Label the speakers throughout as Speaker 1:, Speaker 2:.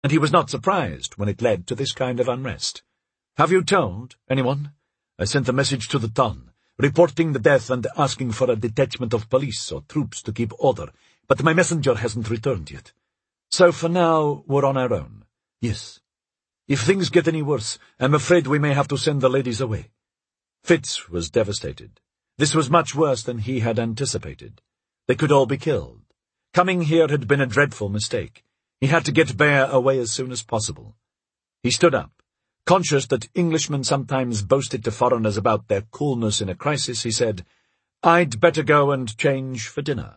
Speaker 1: and he was not surprised when it led to this kind of unrest. "Have you told anyone? I sent a message to the town, reporting the death and asking for a detachment of police or troops to keep order, but my messenger hasn't returned yet. So for now, we're on our own." "Yes. If things get any worse, I'm afraid we may have to send the ladies away." Fitz was devastated. This was much worse than he had anticipated. They could all be killed. Coming here had been a dreadful mistake. He had to get Bear away as soon as possible. He stood up. Conscious that Englishmen sometimes boasted to foreigners about their coolness in a crisis, he said, "I'd better go and change for dinner."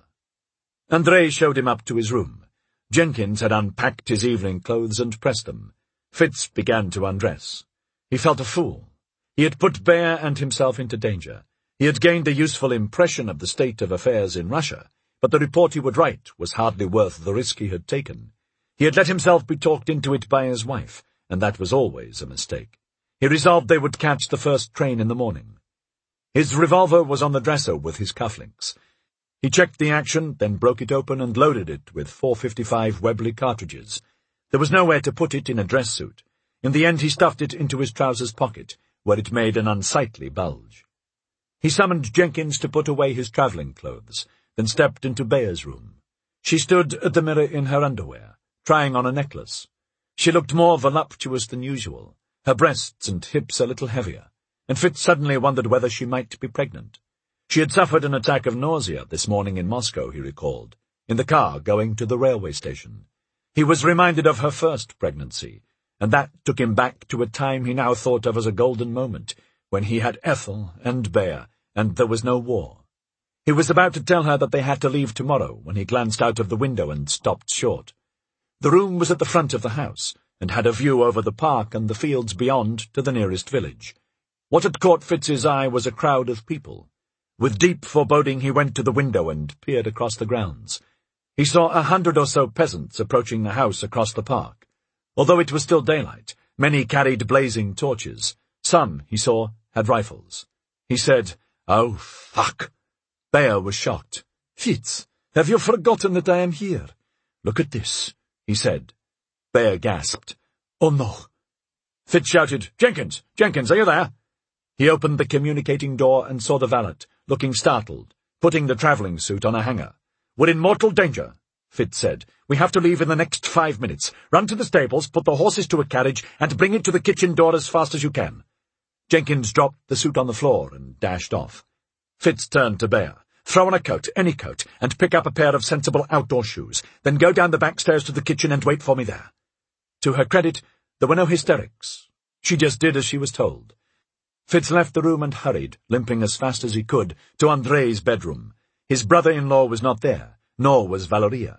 Speaker 1: André showed him up to his room. Jenkins had unpacked his evening clothes and pressed them. Fitz began to undress. He felt a fool. He had put Bear and himself into danger. He had gained a useful impression of the state of affairs in Russia, but the report he would write was hardly worth the risk he had taken. He had let himself be talked into it by his wife, and that was always a mistake. He resolved they would catch the first train in the morning. His revolver was on the dresser with his cufflinks. He checked the action, then broke it open and loaded it with .455 Webley cartridges. There was nowhere to put it in a dress suit. In the end he stuffed it into his trousers pocket, where it made an unsightly bulge. He summoned Jenkins to put away his travelling clothes, then stepped into Bear's room. She stood at the mirror in her underwear, trying on a necklace. She looked more voluptuous than usual, her breasts and hips a little heavier, and Fitz suddenly wondered whether she might be pregnant. She had suffered an attack of nausea this morning in Moscow, he recalled, in the car going to the railway station. He was reminded of her first pregnancy, and that took him back to a time he now thought of as a golden moment, when he had Ethel and Bear, and there was no war. He was about to tell her that they had to leave tomorrow when he glanced out of the window and stopped short. The room was at the front of the house, and had a view over the park and the fields beyond to the nearest village. What had caught Fitz's eye was a crowd of people. With deep foreboding he went to the window and peered across the grounds. He saw 100 or so peasants approaching the house across the park. Although it was still daylight, many carried blazing torches. Some, he saw, had rifles. He said, "Oh, fuck!" Bear was shocked. "Fitz, have you forgotten that I am here? Look at this," he said. Bear gasped. "Oh, no." Fitz shouted, Jenkins, are you there?" He opened the communicating door and saw the valet, looking startled, putting the travelling suit on a hanger. "We're in mortal danger," Fitz said. "We have to leave in the next 5 minutes. Run to the stables, put the horses to a carriage, and bring it to the kitchen door as fast as you can." Jenkins dropped the suit on the floor and dashed off. Fitz turned to Bear. "Throw on a coat, any coat, and pick up a pair of sensible outdoor shoes. Then go down the back stairs to the kitchen and wait for me there." To her credit, there were no hysterics. She just did as she was told. Fitz left the room and hurried, limping as fast as he could, to André's bedroom. His brother-in-law was not there, nor was Valeria.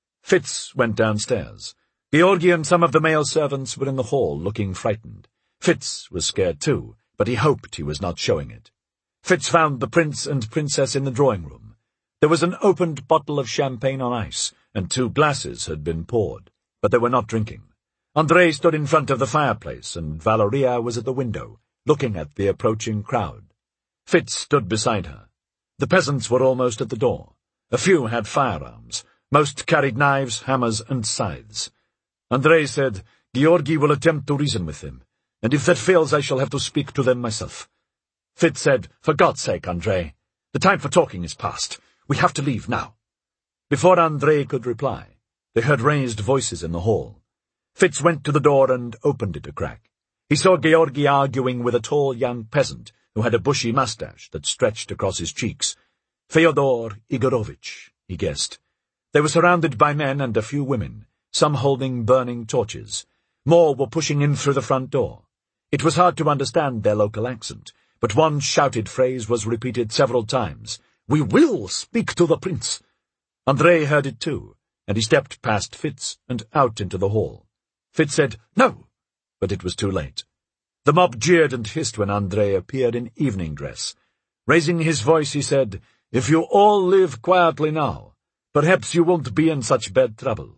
Speaker 1: Fitz went downstairs. Georgi and some of the male servants were in the hall, looking frightened. Fitz was scared too, but he hoped he was not showing it. Fitz found the prince and princess in the drawing-room. There was an opened bottle of champagne on ice, and 2 glasses had been poured, but they were not drinking. André stood in front of the fireplace, and Valeria was at the window, looking at the approaching crowd. Fitz stood beside her. The peasants were almost at the door. A few had firearms. Most carried knives, hammers, and scythes. André said, "Georgi will attempt to reason with them, and if that fails I shall have to speak to them myself." Fitz said, "For God's sake, André, the time for talking is past. We have to leave now." Before André could reply, they heard raised voices in the hall. Fitz went to the door and opened it a crack. He saw Georgi arguing with a tall young peasant who had a bushy mustache that stretched across his cheeks. Fyodor Igorovitch, he guessed. They were surrounded by men and a few women, some holding burning torches. More were pushing in through the front door. It was hard to understand their local accent, but one shouted phrase was repeated several times. "We will speak to the prince." André heard it too, and he stepped past Fitz and out into the hall. Fitz said, "No," but it was too late. The mob jeered and hissed when André appeared in evening dress. Raising his voice, he said, "If you all live quietly now, perhaps you won't be in such bad trouble."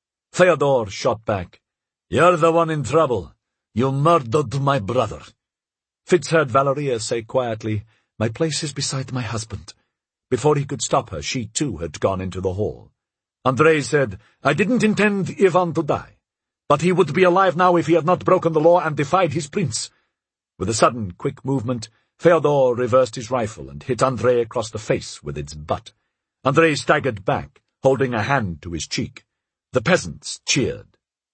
Speaker 1: Fyodor shot back, "You're the one in trouble. You murdered my brother." Fitz heard Valeria say quietly, "My place is beside my husband." Before he could stop her, she too had gone into the hall. André said, "I didn't intend Ivan to die. But he would be alive now if he had not broken the law and defied his prince. With a sudden, quick movement, Fyodor reversed his rifle and hit Andrei across the face with its butt. Andrei staggered back, holding a hand to his cheek. The peasants cheered.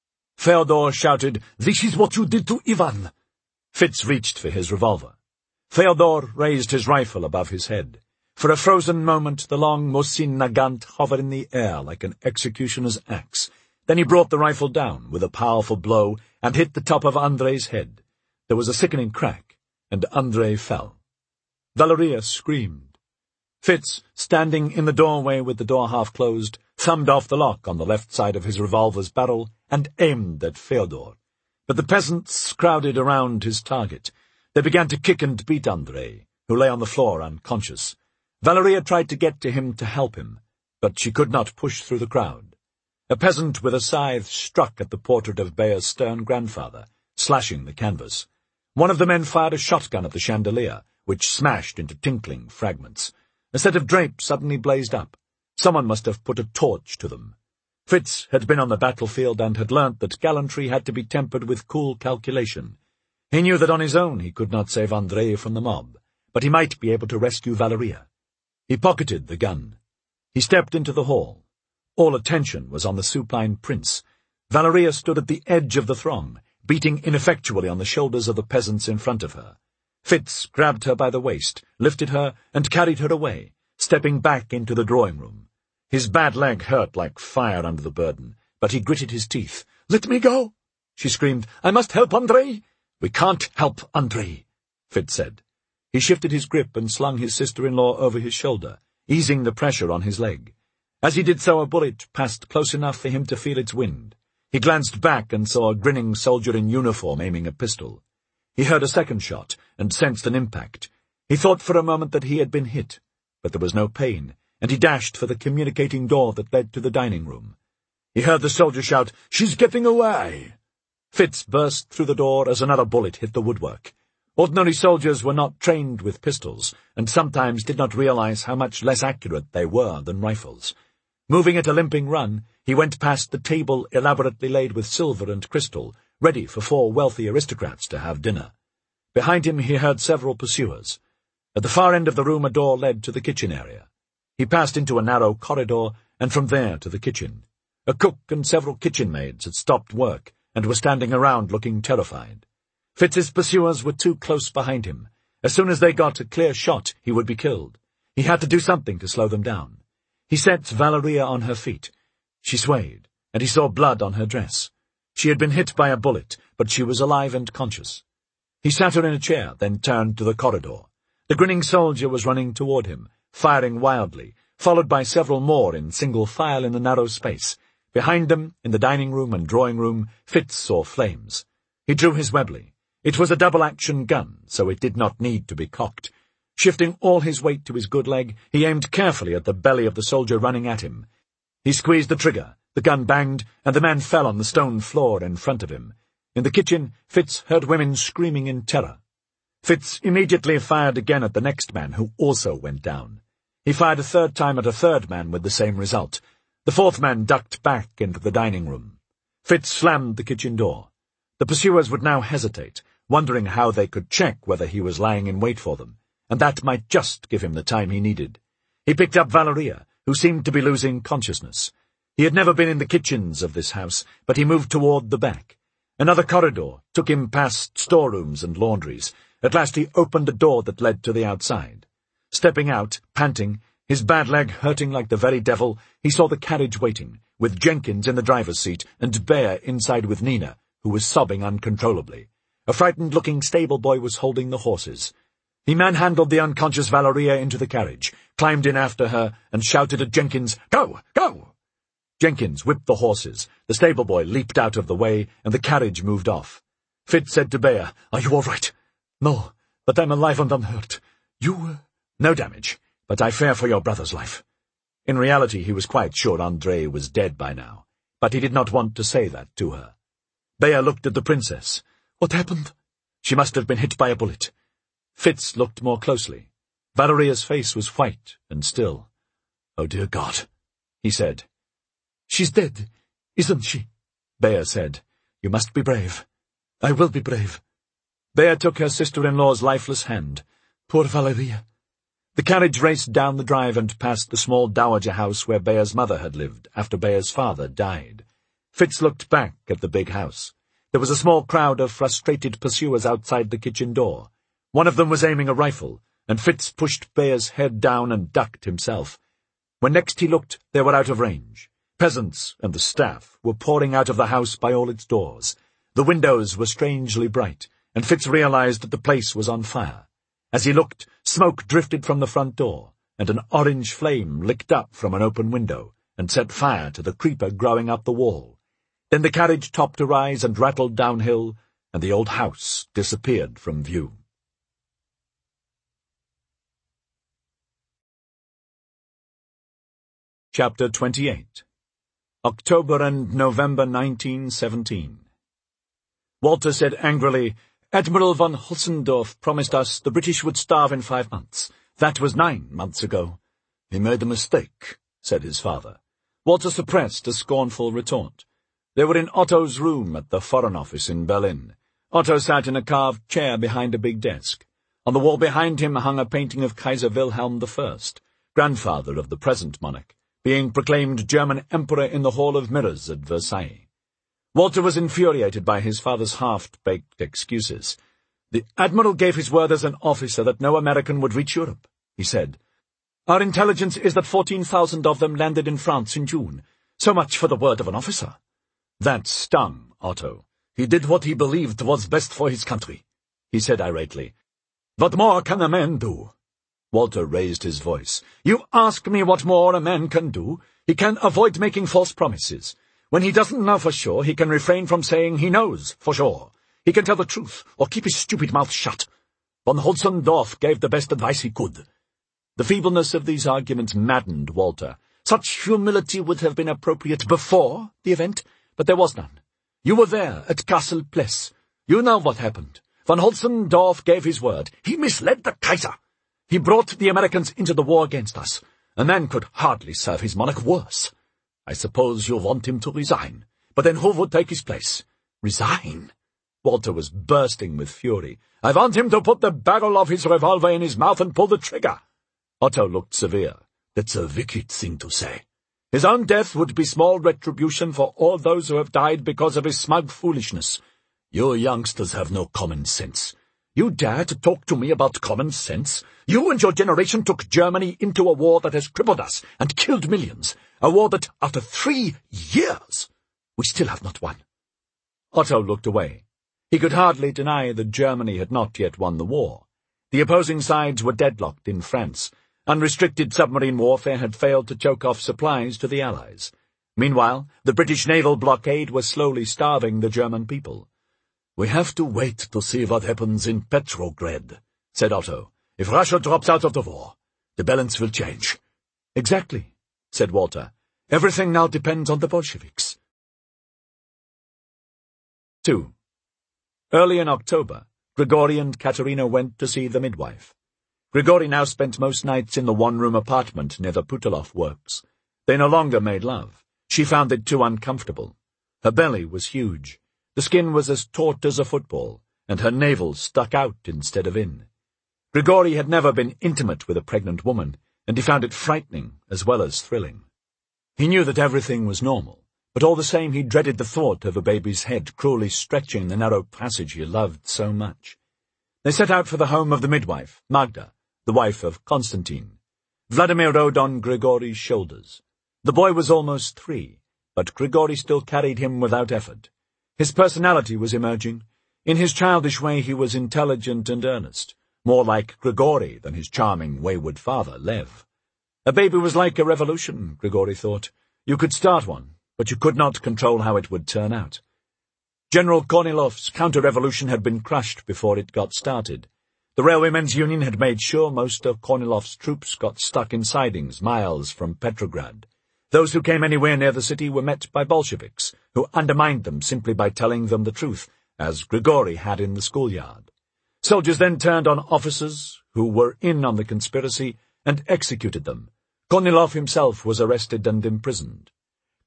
Speaker 1: Fyodor shouted, "This is what you did to Ivan!" Fitz reached for his revolver. Fyodor raised his rifle above his head. For a frozen moment the long Mosin Nagant hovered in the air like an executioner's axe. Then he brought the rifle down with a powerful blow and hit the top of Andrei's head. There was a sickening crack, and Andrei fell. Valeria screamed. Fitz, standing in the doorway with the door half closed, thumbed off the lock on the left side of his revolver's barrel and aimed at Fyodor. But the peasants crowded around his target. They began to kick and beat Andrei, who lay on the floor unconscious. Valeria tried to get to him to help him, but she could not push through the crowd. A peasant with a scythe struck at the portrait of Bea's stern grandfather, slashing the canvas. One of the men fired a shotgun at the chandelier, which smashed into tinkling fragments. A set of drapes suddenly blazed up. Someone must have put a torch to them. Fitz had been on the battlefield and had learnt that gallantry had to be tempered with cool calculation. He knew that on his own he could not save Andrei from the mob, but he might be able to rescue Valeria. He pocketed the gun. He stepped into the hall. All attention was on the supine prince. Valeria stood at the edge of the throng, beating ineffectually on the shoulders of the peasants in front of her. Fitz grabbed her by the waist, lifted her, and carried her away, stepping back into the drawing-room. His bad leg hurt like fire under the burden, but he gritted his teeth. "Let me go!" she screamed. "I must help Andrei!" "We can't help Andrei," Fitz said. He shifted his grip and slung his sister-in-law over his shoulder, easing the pressure on his leg. As he did so, a bullet passed close enough for him to feel its wind. He glanced back and saw a grinning soldier in uniform aiming a pistol. He heard a second shot and sensed an impact. He thought for a moment that he had been hit, but there was no pain, and he dashed for the communicating door that led to the dining room. He heard the soldier shout, "She's getting away!" Fitz burst through the door as another bullet hit the woodwork. Ordinary soldiers were not trained with pistols, and sometimes did not realize how much less accurate they were than rifles. Moving at a limping run, he went past the table elaborately laid with silver and crystal, ready for 4 wealthy aristocrats to have dinner. Behind him he heard several pursuers. At the far end of the room a door led to the kitchen area. He passed into a narrow corridor, and from there to the kitchen. A cook and several kitchen maids had stopped work, and were standing around looking terrified. Fitz's pursuers were too close behind him. As soon as they got a clear shot, he would be killed. He had to do something to slow them down. He set Valeria on her feet. She swayed, and he saw blood on her dress. She had been hit by a bullet, but she was alive and conscious. He sat her in a chair, then turned to the corridor. The grinning soldier was running toward him, firing wildly, followed by several more in single file in the narrow space. Behind them, in the dining room and drawing room, Fitz saw flames. He drew his Webley. It was a double-action gun, so it did not need to be cocked. Shifting all his weight to his good leg, he aimed carefully at the belly of the soldier running at him. He squeezed the trigger, the gun banged, and the man fell on the stone floor in front of him. In the kitchen, Fitz heard women screaming in terror. Fitz immediately fired again at the next man, who also went down. He fired a third time at a third man with the same result. The fourth man ducked back into the dining room. Fitz slammed the kitchen door. The pursuers would now hesitate, wondering how they could check whether he was lying in wait for them, and that might just give him the time he needed. He picked up Valeria, who seemed to be losing consciousness. He had never been in the kitchens of this house, but he moved toward the back. Another corridor took him past storerooms and laundries. At last he opened a door that led to the outside. Stepping out, panting, his bad leg hurting like the very devil, he saw the carriage waiting, with Jenkins in the driver's seat and Bea inside with Nina, who was sobbing uncontrollably. A frightened-looking stable-boy was holding the horses. He manhandled the unconscious Valeria into the carriage, climbed in after her, and shouted at Jenkins, "Go! Go!" Jenkins whipped the horses. The stable-boy leaped out of the way, and the carriage moved off. Fitz said to Bea, "Are you all right?" "No, but I'm alive and unhurt. You—" "No damage, but I fear for your brother's life." In reality, he was quite sure Andrei was dead by now, but he did not want to say that to her. Bea looked at the princess. "What happened?" "She must have been hit by a bullet." Fitz looked more closely. Valeria's face was white and still. "Oh, dear God," he said. "She's dead, isn't she?" Bea said. You must be brave. I will be brave. Bea took her sister-in-law's lifeless hand. Poor Valeria. The carriage raced down the drive and past the small dowager house where Bea's mother had lived after Bea's father died. Fitz looked back at the big house. There was a small crowd of frustrated pursuers outside the kitchen door. One of them was aiming a rifle, and Fitz pushed Bea's head down and ducked himself. When next he looked, they were out of range. Peasants and the staff were pouring out of the house by all its doors. The windows were strangely bright, and Fitz realized that the place was on fire. As he looked, smoke drifted from the front door, and an orange flame licked up from an open window and set fire to the creeper growing up the wall. Then the carriage topped a rise and rattled downhill, and the old house disappeared from view. Chapter 28. October and November 1917. Walter said angrily, "Admiral von Holzendorf promised us the British would starve in 5 months. That was 9 months ago." "He made a mistake," said his father. Walter suppressed a scornful retort. They were in Otto's room at the Foreign Office in Berlin. Otto sat in a carved chair behind a big desk. On the wall behind him hung a painting of Kaiser Wilhelm I, grandfather of the present monarch, being proclaimed German Emperor in the Hall of Mirrors at Versailles. Walter was infuriated by his father's half-baked excuses. "The Admiral gave his word as an officer that no American would reach Europe," he said. "Our intelligence is that 14,000 of them landed in France in June. So much for the word of an officer." That stung Otto. "He did what he believed was best for his country," he said irately. "What more can a man do?" Walter raised his voice. "You ask me what more a man can do? He can avoid making false promises. When he doesn't know for sure, he can refrain from saying he knows for sure. He can tell the truth, or keep his stupid mouth shut. Von Holzendorf gave the best advice he could." The feebleness of these arguments maddened Walter. Such humility would have been appropriate before the event, but there was none. "You were there at Castle Pless. You know what happened. Von Holzendorf gave his word. He misled the Kaiser. He brought the Americans into the war against us. A man could hardly serve his monarch worse. I suppose you want him to resign, but then who would take his place?" "Resign?" Walter was bursting with fury. "I want him to put the barrel of his revolver in his mouth and pull the trigger." Otto looked severe. "That's a wicked thing to say. His own death would be small retribution for all those who have died because of his smug foolishness. You youngsters have no common sense. You dare to talk to me about common sense? You and your generation took Germany into a war that has crippled us and killed millions. A war that, after 3 years, we still have not won." Otto looked away. He could hardly deny that Germany had not yet won the war. The opposing sides were deadlocked in France. Unrestricted submarine warfare had failed to choke off supplies to the Allies. Meanwhile, the British naval blockade was slowly starving the German people. "We have to wait to see what happens in Petrograd," said Otto. "If Russia drops out of the war, the balance will change." "Exactly," said Walter. "Everything now depends on the Bolsheviks." 2. Early in October, Grigori and Katerina went to see the midwife. Grigori now spent most nights in the one-room apartment near the Putilov works. They no longer made love. She found it too uncomfortable. Her belly was huge. The skin was as taut as a football, and her navel stuck out instead of in. Grigori had never been intimate with a pregnant woman, and he found it frightening as well as thrilling. He knew that everything was normal, but all the same he dreaded the thought of a baby's head cruelly stretching the narrow passage he loved so much. They set out for the home of the midwife, Magda, the wife of Constantine. Vladimir rode on Grigori's shoulders. The boy was almost 3, but Grigori still carried him without effort. His personality was emerging. In his childish way he was intelligent and earnest, more like Grigori than his charming, wayward father, Lev. A baby was like a revolution, Grigori thought. You could start one, but you could not control how it would turn out. General Kornilov's counter-revolution had been crushed before it got started. The Railwaymen's Union had made sure most of Kornilov's troops got stuck in sidings miles from Petrograd. Those who came anywhere near the city were met by Bolsheviks, who undermined them simply by telling them the truth, as Grigori had in the schoolyard. Soldiers then turned on officers who were in on the conspiracy and executed them. Kornilov himself was arrested and imprisoned.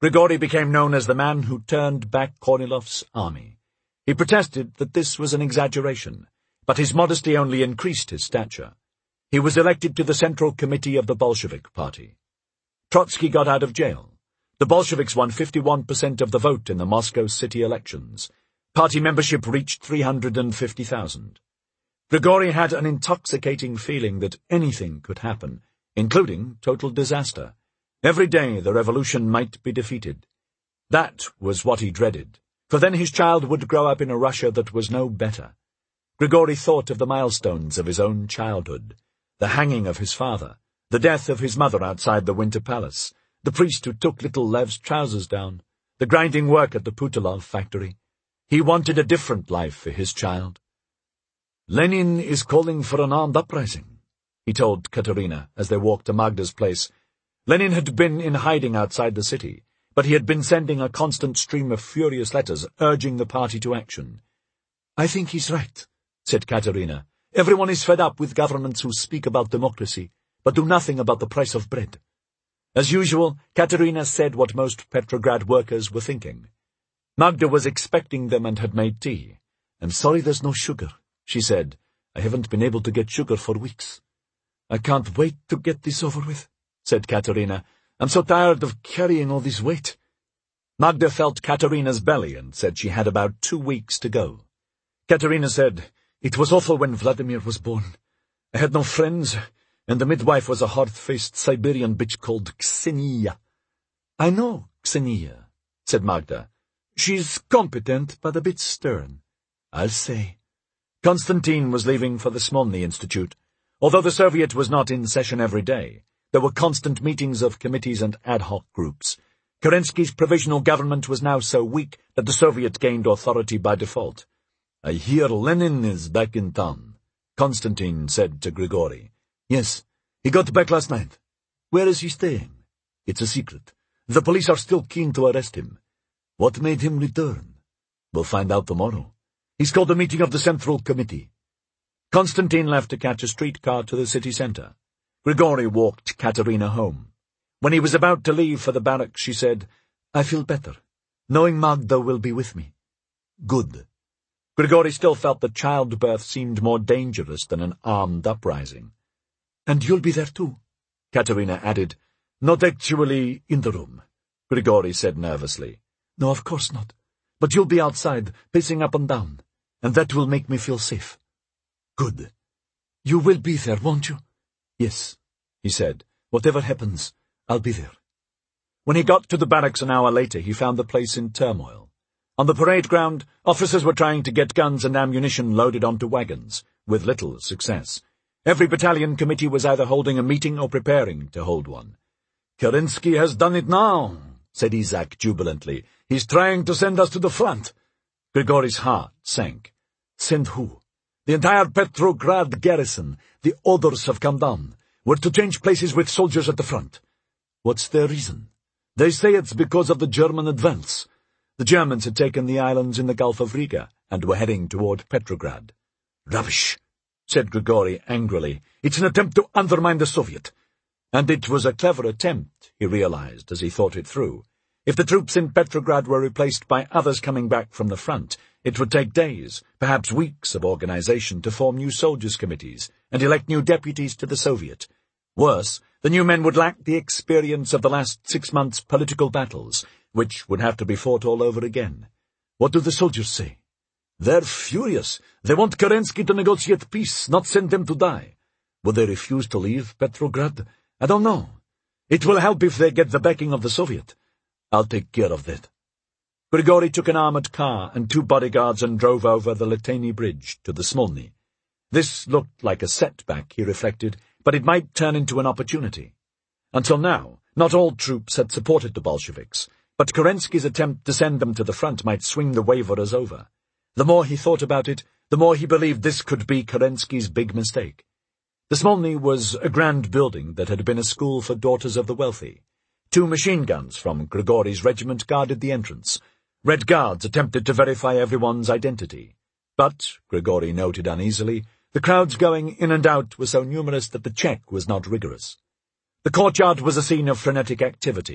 Speaker 1: Grigori became known as the man who turned back Kornilov's army. He protested that this was an exaggeration, but his modesty only increased his stature. He was elected to the Central Committee of the Bolshevik Party. Trotsky got out of jail. The Bolsheviks won 51% of the vote in the Moscow city elections. Party membership reached 350,000. Grigori had an intoxicating feeling that anything could happen, including total disaster. Every day the revolution might be defeated. That was what he dreaded, for then his child would grow up in a Russia that was no better. Grigori thought of the milestones of his own childhood, the hanging of his father, the death of his mother outside the Winter Palace, the priest who took little Lev's trousers down, the grinding work at the Putilov factory. He wanted a different life for his child. "Lenin is calling for an armed uprising," he told Katerina as they walked to Magda's place. Lenin had been in hiding outside the city, but he had been sending a constant stream of furious letters urging the party to action. "I think he's right," said Katerina. "Everyone is fed up with governments who speak about democracy, but do nothing about the price of bread." As usual, Katerina said what most Petrograd workers were thinking. Magda was expecting them and had made tea. "I'm sorry there's no sugar," she said. "I haven't been able to get sugar for weeks." "I can't wait to get this over with," said Katerina. "I'm so tired of carrying all this weight." Magda felt Katerina's belly and said she had about 2 weeks to go. Katerina said, "It was awful when Vladimir was born. I had no friends, and the midwife was a hard-faced Siberian bitch called Ksenia." "I know Ksenia," said Magda. "She's competent, but a bit stern." "I'll say." Konstantin was leaving for the Smolny Institute. Although the Soviet was not in session every day, there were constant meetings of committees and ad hoc groups. Kerensky's provisional government was now so weak that the Soviet gained authority by default. "I hear Lenin is back in town," Konstantin said to Grigori. "Yes, he got back last night." "Where is he staying?" "It's a secret. The police are still keen to arrest him." "What made him return?" "We'll find out tomorrow. He's called a meeting of the Central Committee." Konstantin left to catch a streetcar to the city centre. Grigori walked Katerina home. When he was about to leave for the barracks, she said, "I feel better, knowing Magda will be with me." "Good." Grigori still felt that childbirth seemed more dangerous than an armed uprising. "And you'll be there too," Katerina added. "Not actually in the room," Grigori said nervously. "No, of course not. But you'll be outside, pacing up and down, and that will make me feel safe." "Good. You will be there, won't you?" "Yes," he said. "Whatever happens, I'll be there." When he got to the barracks an hour later, he found the place in turmoil. On the parade ground, officers were trying to get guns and ammunition loaded onto wagons, with little success. Every battalion committee was either holding a meeting or preparing to hold one. "Kerensky has done it now," said Isaac jubilantly. "He's trying to send us to the front." Grigori's heart sank. "Send who?" "The entire Petrograd garrison. The orders have come down. We're to change places with soldiers at the front." "What's their reason?" "They say it's because of the German advance." The Germans had taken the islands in the Gulf of Riga and were heading toward Petrograd. "Rubbish," said Grigori angrily. "It's an attempt to undermine the Soviet." And it was a clever attempt, he realized as he thought it through. If the troops in Petrograd were replaced by others coming back from the front, it would take days, perhaps weeks of organization to form new soldiers' committees and elect new deputies to the Soviet. Worse, the new men would lack the experience of the last 6 months' political battles, which would have to be fought all over again. What do the soldiers say? "They're furious. They want Kerensky to negotiate peace, not send them to die." "Will they refuse to leave Petrograd?" "I don't know. It will help if they get the backing of the Soviet." "I'll take care of that." Grigori took an armoured car and 2 bodyguards and drove over the Litani Bridge to the Smolny. This looked like a setback, he reflected, but it might turn into an opportunity. Until now, not all troops had supported the Bolsheviks, but Kerensky's attempt to send them to the front might swing the waverers over. The more he thought about it, the more he believed this could be Kerensky's big mistake. The Smolny was a grand building that had been a school for daughters of the wealthy. 2 machine guns from Grigori's regiment guarded the entrance. Red Guards attempted to verify everyone's identity. But, Grigori noted uneasily, the crowds going in and out were so numerous that the check was not rigorous. The courtyard was a scene of frenetic activity.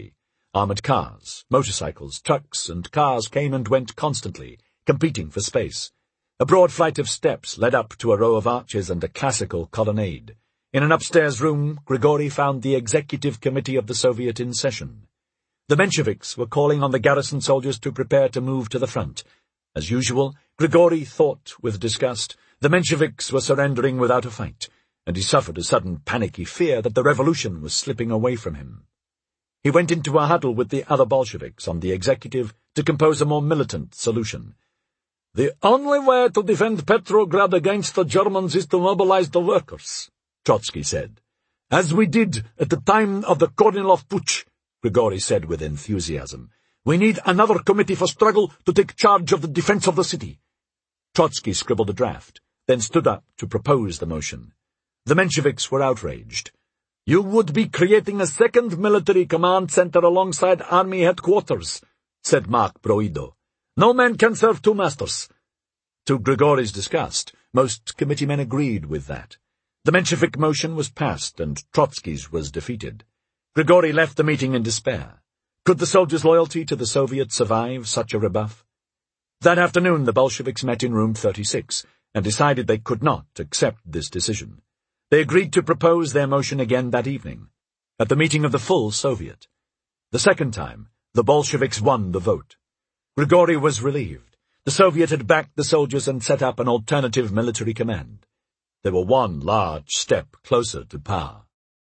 Speaker 1: Armored cars, motorcycles, trucks, and cars came and went constantly, competing for space. A broad flight of steps led up to a row of arches and a classical colonnade. In an upstairs room, Grigori found the Executive Committee of the Soviet in session. The Mensheviks were calling on the garrison soldiers to prepare to move to the front. As usual, Grigori thought with disgust the Mensheviks were surrendering without a fight, and he suffered a sudden panicky fear that the revolution was slipping away from him. He went into a huddle with the other Bolsheviks on the executive to compose a more militant solution. "The only way to defend Petrograd against the Germans is to mobilize the workers," Trotsky said. "As we did at the time of the Kornilov Putsch," Grigori said with enthusiasm. "We need another committee for struggle to take charge of the defense of the city." Trotsky scribbled a draft, then stood up to propose the motion. The Mensheviks were outraged. "You would be creating a second military command center alongside army headquarters," said Mark Broido. "No man can serve two masters." To Grigori's disgust, most committeemen agreed with that. The Menshevik motion was passed, and Trotsky's was defeated. Grigori left the meeting in despair. Could the soldiers' loyalty to the Soviet survive such a rebuff? That afternoon the Bolsheviks met in room 36, and decided they could not accept this decision. They agreed to propose their motion again that evening, at the meeting of the full Soviet. The second time, the Bolsheviks won the vote. Grigori was relieved. The Soviet had backed the soldiers and set up an alternative military command. They were one large step closer to power.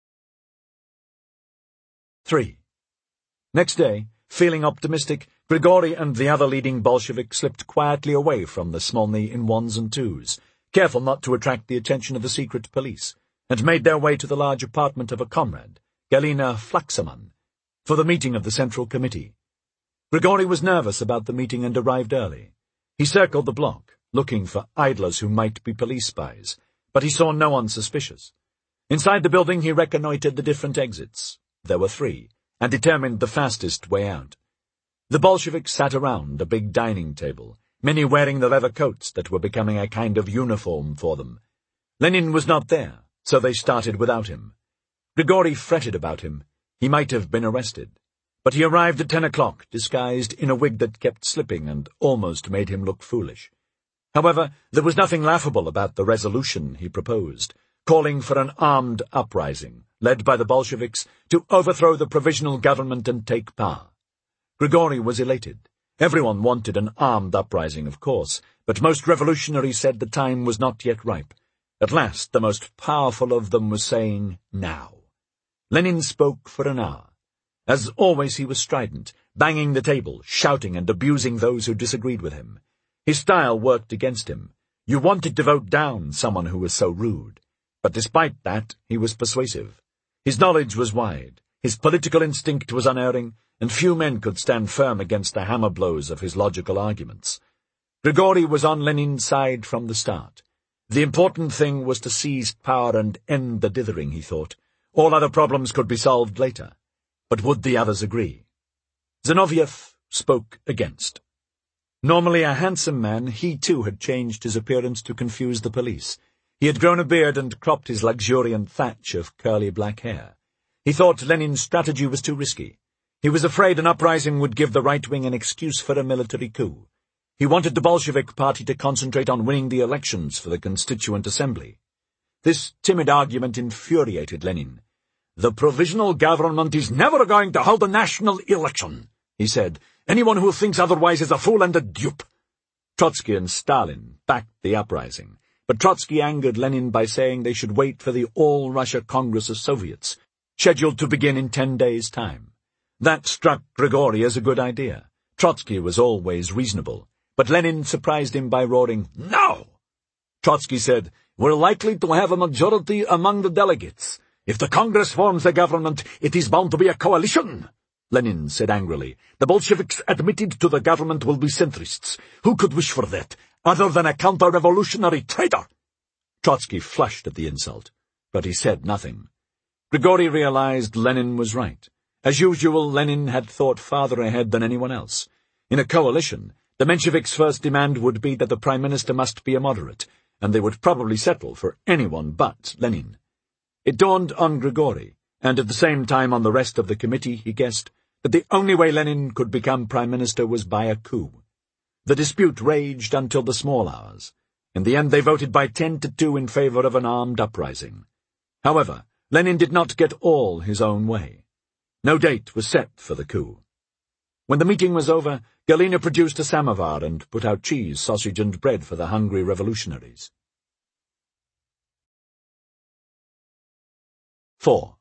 Speaker 1: 3. Next day, feeling optimistic, Grigori and the other leading Bolsheviks slipped quietly away from the Smolny in ones and twos, careful not to attract the attention of the secret police, and made their way to the large apartment of a comrade, Galina Flaxaman, for the meeting of the Central Committee. Grigori was nervous about the meeting and arrived early. He circled the block, looking for idlers who might be police spies, but he saw no one suspicious. Inside the building he reconnoitred the different exits. There were 3, and determined the fastest way out. The Bolsheviks sat around a big dining table, many wearing the leather coats that were becoming a kind of uniform for them. Lenin was not there, so they started without him. Grigori fretted about him. He might have been arrested. But he arrived at 10 o'clock, disguised in a wig that kept slipping and almost made him look foolish. However, there was nothing laughable about the resolution he proposed, calling for an armed uprising, led by the Bolsheviks, to overthrow the provisional government and take power. Grigori was elated. Everyone wanted an armed uprising, of course, but most revolutionaries said the time was not yet ripe. At last, the most powerful of them was saying, now. Lenin spoke for an hour. As always, he was strident, banging the table, shouting and abusing those who disagreed with him. His style worked against him. You wanted to vote down someone who was so rude. But despite that, he was persuasive. His knowledge was wide, his political instinct was unerring, and few men could stand firm against the hammer blows of his logical arguments. Grigori was on Lenin's side from the start. The important thing was to seize power and end the dithering, he thought. All other problems could be solved later. But would the others agree? Zinoviev spoke against. Normally a handsome man, he too had changed his appearance to confuse the police. He had grown a beard and cropped his luxuriant thatch of curly black hair. He thought Lenin's strategy was too risky. He was afraid an uprising would give the right wing an excuse for a military coup. He wanted the Bolshevik party to concentrate on winning the elections for the Constituent Assembly. This timid argument infuriated Lenin. "The provisional government is never going to hold a national election," he said. "Anyone who thinks otherwise is a fool and a dupe." Trotsky and Stalin backed the uprising, but Trotsky angered Lenin by saying they should wait for the All-Russia Congress of Soviets, scheduled to begin in 10 days' time. That struck Grigori as a good idea. Trotsky was always reasonable, but Lenin surprised him by roaring, "No!" Trotsky said, "We're likely to have a majority among the delegates. If the Congress forms a government, it is bound to be a coalition." Lenin said angrily, "The Bolsheviks admitted to the government will be centrists. Who could wish for that, other than a counter-revolutionary traitor?" Trotsky flushed at the insult, but he said nothing. Grigori realized Lenin was right. As usual, Lenin had thought farther ahead than anyone else. In a coalition, the Mensheviks' first demand would be that the Prime Minister must be a moderate, and they would probably settle for anyone but Lenin. It dawned on Grigori, and at the same time on the rest of the committee, he guessed, but the only way Lenin could become prime minister was by a coup. The dispute raged until the small hours. In the end they voted by 10-2 in favor of an armed uprising. However, Lenin did not get all his own way. No date was set for the coup. When the meeting was over, Galina produced a samovar and put out cheese, sausage and bread for the hungry revolutionaries. 4.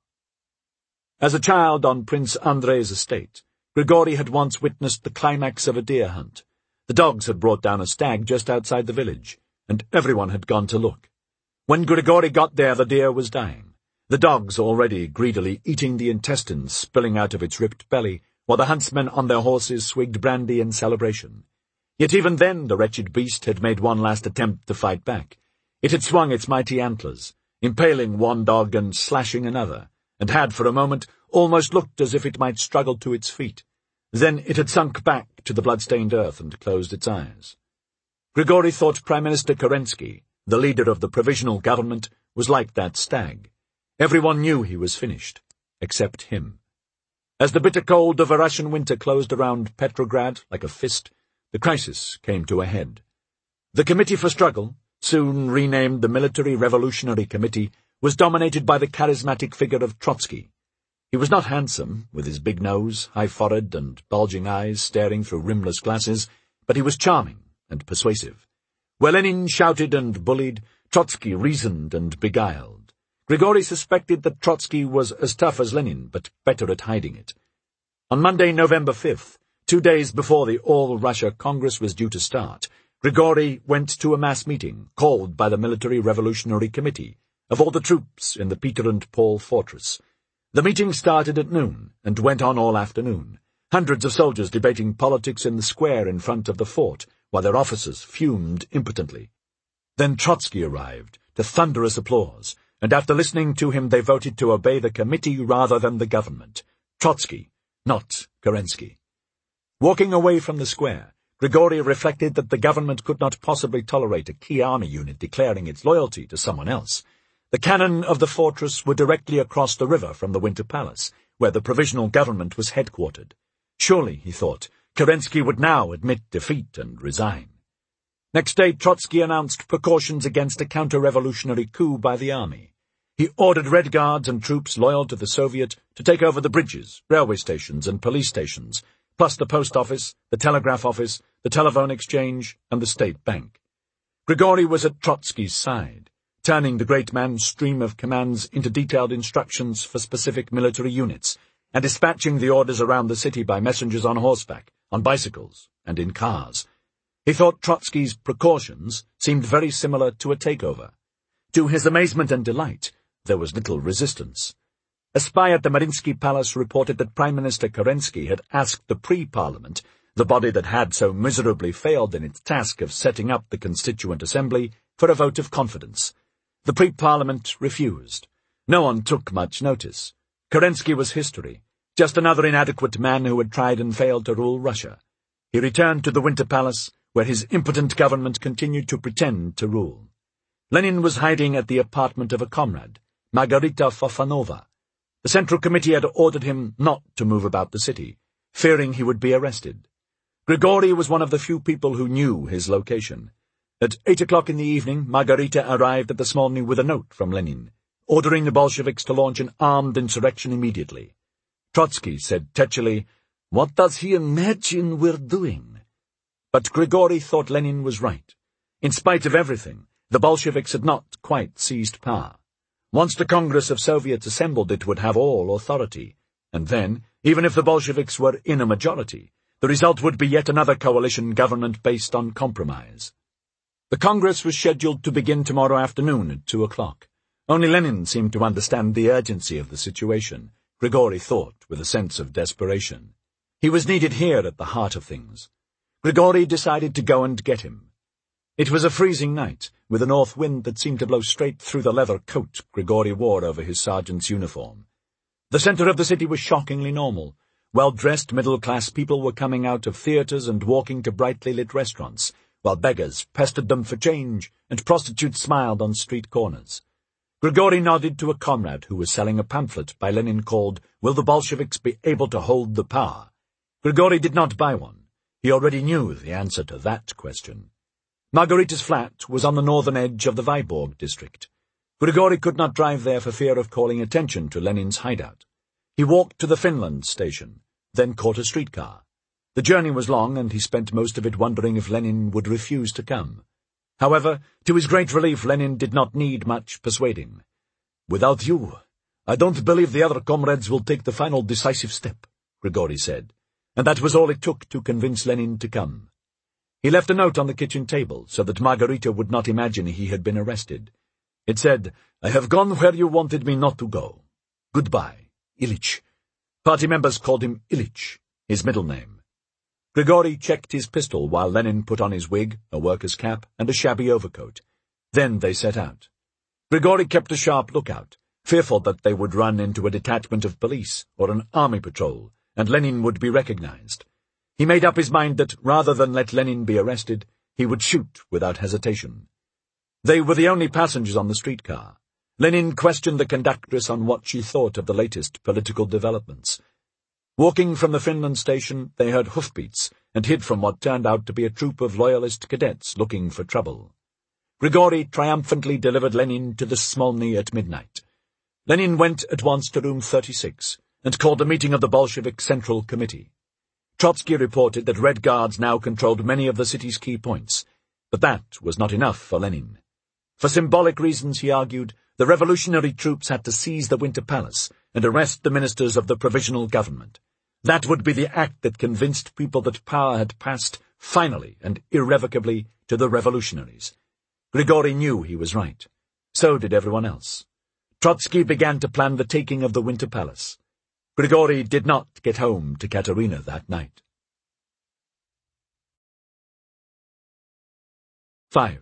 Speaker 1: As a child on Prince Andrei's estate, Grigori had once witnessed the climax of a deer hunt. The dogs had brought down a stag just outside the village, and everyone had gone to look. When Grigori got there, the deer was dying, the dogs already greedily eating the intestines spilling out of its ripped belly, while the huntsmen on their horses swigged brandy in celebration. Yet even then the wretched beast had made one last attempt to fight back. It had swung its mighty antlers, impaling one dog and slashing another, and had for a moment almost looked as if it might struggle to its feet. Then it had sunk back to the blood-stained earth and closed its eyes. Grigori thought Prime Minister Kerensky, the leader of the provisional government, was like that stag. Everyone knew he was finished, except him. As the bitter cold of a Russian winter closed around Petrograd like a fist, the crisis came to a head. The Committee for Struggle, soon renamed the Military Revolutionary Committee, was dominated by the charismatic figure of Trotsky. He was not handsome, with his big nose, high forehead, and bulging eyes staring through rimless glasses, but he was charming and persuasive. Where Lenin shouted and bullied, Trotsky reasoned and beguiled. Grigori suspected that Trotsky was as tough as Lenin, but better at hiding it. On Monday, November 5th, 2 days before the All-Russia Congress was due to start, Grigori went to a mass meeting called by the Military Revolutionary Committee of all the troops in the Peter and Paul fortress. The meeting started at noon and went on all afternoon, hundreds of soldiers debating politics in the square in front of the fort, while their officers fumed impotently. Then Trotsky arrived, to thunderous applause, and after listening to him they voted to obey the committee rather than the government. Trotsky, not Kerensky. Walking away from the square, Grigori reflected that the government could not possibly tolerate a key army unit declaring its loyalty to someone else. The cannon of the fortress were directly across the river from the Winter Palace, where the provisional government was headquartered. Surely, he thought, Kerensky would now admit defeat and resign. Next day, Trotsky announced precautions against a counter-revolutionary coup by the army. He ordered Red Guards and troops loyal to the Soviet to take over the bridges, railway stations, and police stations, plus the post office, the telegraph office, the telephone exchange, and the state bank. Grigori was at Trotsky's side, turning the great man's stream of commands into detailed instructions for specific military units, and dispatching the orders around the city by messengers on horseback, on bicycles, and in cars. He thought Trotsky's precautions seemed very similar to a takeover. To his amazement and delight, there was little resistance. A spy at the Mariinsky Palace reported that Prime Minister Kerensky had asked the Pre-Parliament, the body that had so miserably failed in its task of setting up the Constituent Assembly, for a vote of confidence. The Pre-Parliament refused. No one took much notice. Kerensky was history, just another inadequate man who had tried and failed to rule Russia. He returned to the Winter Palace, where his impotent government continued to pretend to rule. Lenin was hiding at the apartment of a comrade, Margarita Fofanova. The Central Committee had ordered him not to move about the city, fearing he would be arrested. Grigori was one of the few people who knew his location. At 8 o'clock in the evening, Margarita arrived at the Smolny with a note from Lenin, ordering the Bolsheviks to launch an armed insurrection immediately. Trotsky said tetchily, "What does he imagine we're doing?" But Grigori thought Lenin was right. In spite of everything, the Bolsheviks had not quite seized power. Once the Congress of Soviets assembled, it would have all authority, and then, even if the Bolsheviks were in a majority, the result would be yet another coalition government based on compromise. The Congress was scheduled to begin tomorrow afternoon at 2 o'clock. Only Lenin seemed to understand the urgency of the situation, Grigori thought with a sense of desperation. He was needed here at the heart of things. Grigori decided to go and get him. It was a freezing night, with a north wind that seemed to blow straight through the leather coat Grigori wore over his sergeant's uniform. The center of the city was shockingly normal. Well-dressed middle-class people were coming out of theaters and walking to brightly lit restaurants, while beggars pestered them for change and prostitutes smiled on street corners. Grigory nodded to a comrade who was selling a pamphlet by Lenin called "Will the Bolsheviks be able to hold the power?" Grigory did not buy one. He already knew the answer to that question. Margarita's flat was on the northern edge of the Vyborg district. Grigory could not drive there for fear of calling attention to Lenin's hideout. He walked to the Finland station, then caught a streetcar. The journey was long, and he spent most of it wondering if Lenin would refuse to come. However, to his great relief, Lenin did not need much persuading. "Without you, I don't believe the other comrades will take the final decisive step," Grigory said, and that was all it took to convince Lenin to come. He left a note on the kitchen table so that Margarita would not imagine he had been arrested. It said, "I have gone where you wanted me not to go. Goodbye, Ilich." Party members called him Ilich, his middle name. Grigory checked his pistol while Lenin put on his wig, a worker's cap, and a shabby overcoat. Then they set out. Grigory kept a sharp lookout, fearful that they would run into a detachment of police or an army patrol, and Lenin would be recognized. He made up his mind that, rather than let Lenin be arrested, he would shoot without hesitation. They were the only passengers on the streetcar. Lenin questioned the conductress on what she thought of the latest political developments. Walking from the Finland station, they heard hoofbeats and hid from what turned out to be a troop of loyalist cadets looking for trouble. Grigory triumphantly delivered Lenin to the Smolny at midnight. Lenin went at once to room 36 and called a meeting of the Bolshevik Central Committee. Trotsky reported that Red Guards now controlled many of the city's key points, but that was not enough for Lenin. For symbolic reasons, he argued, the revolutionary troops had to seize the Winter Palace and arrest the ministers of the provisional government. That would be the act that convinced people that power had passed, finally and irrevocably, to the revolutionaries. Grigory knew he was right. So did everyone else. Trotsky began to plan the taking of the Winter Palace. Grigory did not get home to Katerina that night. 5.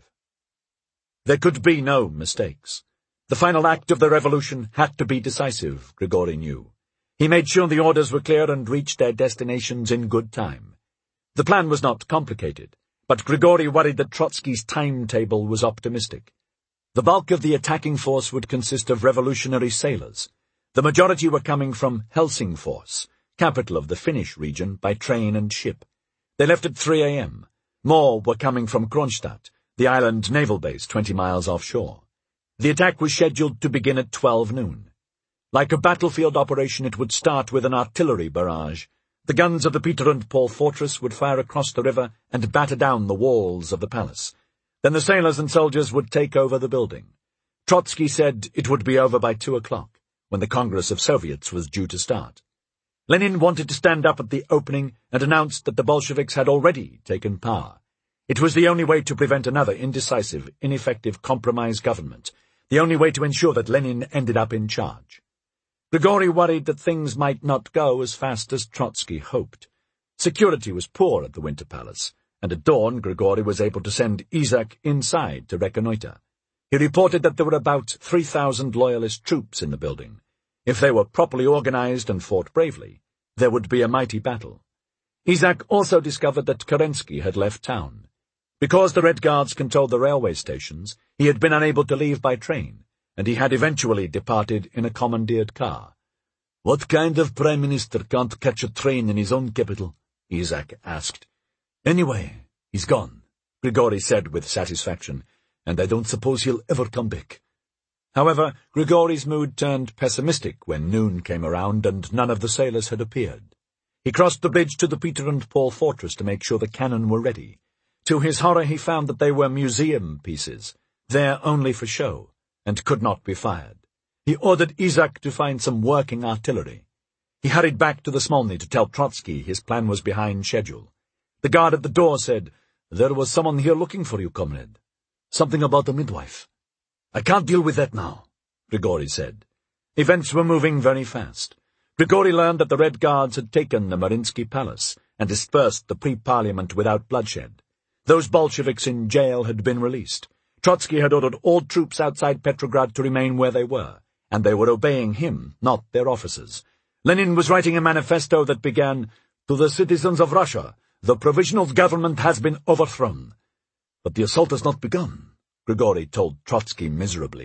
Speaker 1: There could be no mistakes. The final act of the revolution had to be decisive, Grigory knew. He made sure the orders were clear and reached their destinations in good time. The plan was not complicated, but Grigory worried that Trotsky's timetable was optimistic. The bulk of the attacking force would consist of revolutionary sailors. The majority were coming from Helsingfors, capital of the Finnish region, by train and ship. They left at 3 a.m. More were coming from Kronstadt, the island naval base 20 miles offshore. The attack was scheduled to begin at 12 noon. Like a battlefield operation, it would start with an artillery barrage. The guns of the Peter and Paul fortress would fire across the river and batter down the walls of the palace. Then the sailors and soldiers would take over the building. Trotsky said it would be over by 2 o'clock, when the Congress of Soviets was due to start. Lenin wanted to stand up at the opening and announce that the Bolsheviks had already taken power. It was the only way to prevent another indecisive, ineffective compromise government, the only way to ensure that Lenin ended up in charge. Grigory worried that things might not go as fast as Trotsky hoped. Security was poor at the Winter Palace, and at dawn Grigory was able to send Izak inside to reconnoiter. He reported that there were about 3,000 loyalist troops in the building. If they were properly organized and fought bravely, there would be a mighty battle. Izak also discovered that Kerensky had left town. Because the Red Guards controlled the railway stations, he had been unable to leave by train, and he had eventually departed in a commandeered car. "What kind of prime minister can't catch a train in his own capital?" Izak asked. "Anyway, he's gone," Grigory said with satisfaction, "and I don't suppose he'll ever come back." However, Grigory's mood turned pessimistic when noon came around and none of the sailors had appeared. He crossed the bridge to the Peter and Paul fortress to make sure the cannon were ready. To his horror, he found that they were museum pieces, there only for show, and could not be fired. He ordered Izak to find some working artillery. He hurried back to the Smolny to tell Trotsky his plan was behind schedule. The guard at the door said, "There was someone here looking for you, comrade. Something about a midwife." "I can't deal with that now," Grigory said. Events were moving very fast. Grigory learned that the Red Guards had taken the Mariinsky Palace and dispersed the pre-parliament without bloodshed. Those Bolsheviks in jail had been released. Trotsky had ordered all troops outside Petrograd to remain where they were, and they were obeying him, not their officers. Lenin was writing a manifesto that began, "To the citizens of Russia, the provisional government has been overthrown." "But the assault has not begun," Grigory told Trotsky miserably.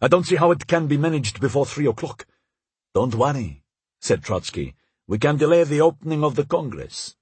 Speaker 1: I don't see how it can be managed before 3 o'clock.
Speaker 2: Don't worry, said Trotsky. We can delay the opening of the Congress.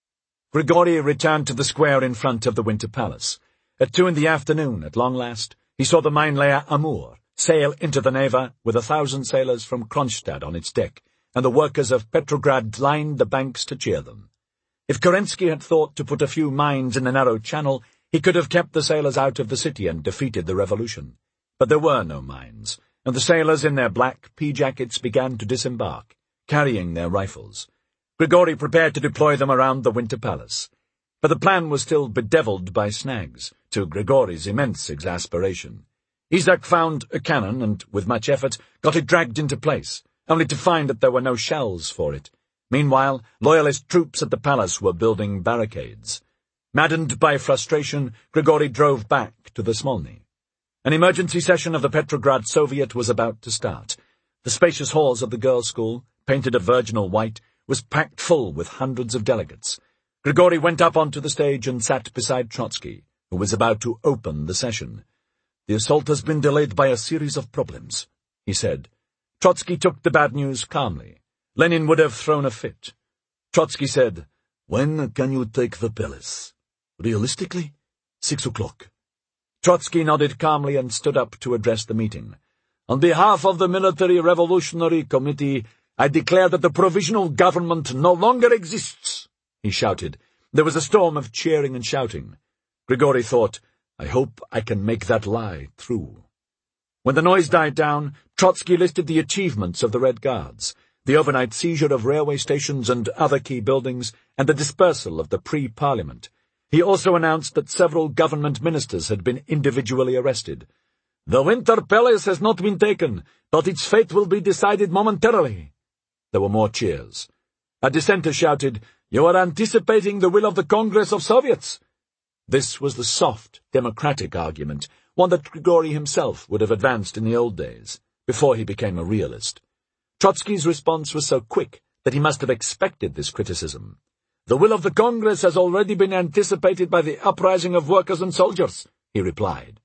Speaker 1: Grigory returned to the square in front of the Winter Palace. At 2 in the afternoon, at long last, he saw the mine-layer Amur sail into the Neva with 1,000 sailors from Kronstadt on its deck, and the workers of Petrograd lined the banks to cheer them. If Kerensky had thought to put a few mines in the narrow channel, he could have kept the sailors out of the city and defeated the revolution. But there were no mines, and the sailors in their black pea-jackets began to disembark, carrying their rifles. Grigory prepared to deploy them around the Winter Palace. But the plan was still bedeviled by snags, to Grigory's immense exasperation. Isak found a cannon and, with much effort, got it dragged into place, only to find that there were no shells for it. Meanwhile, loyalist troops at the palace were building barricades. Maddened by frustration, Grigory drove back to the Smolny. An emergency session of the Petrograd Soviet was about to start. The spacious halls of the girls' school, painted a virginal white, was packed full with hundreds of delegates. Grigory went up onto the stage and sat beside Trotsky, who was about to open the session. "The assault has been delayed by a series of problems," he said. Trotsky took the bad news calmly. Lenin would have thrown a fit. Trotsky said, "When can you take the palace?" "Realistically, 6 o'clock. Trotsky nodded calmly and stood up to address the meeting. "On behalf of the Military Revolutionary Committee, I declare that the provisional government no longer exists," he shouted. There was a storm of cheering and shouting. Grigory thought, "I hope I can make that lie true." When the noise died down, Trotsky listed the achievements of the Red Guards, the overnight seizure of railway stations and other key buildings, and the dispersal of the pre-parliament. He also announced that several government ministers had been individually arrested. "The Winter Palace has not been taken, but its fate will be decided momentarily." There were more cheers. A dissenter shouted, "You are anticipating the will of the Congress of Soviets." This was the soft, democratic argument, one that Grigory himself would have advanced in the old days, before he became a realist. Trotsky's response was so quick that he must have expected this criticism. "The will of the Congress has already been anticipated by the uprising of workers and soldiers," he replied.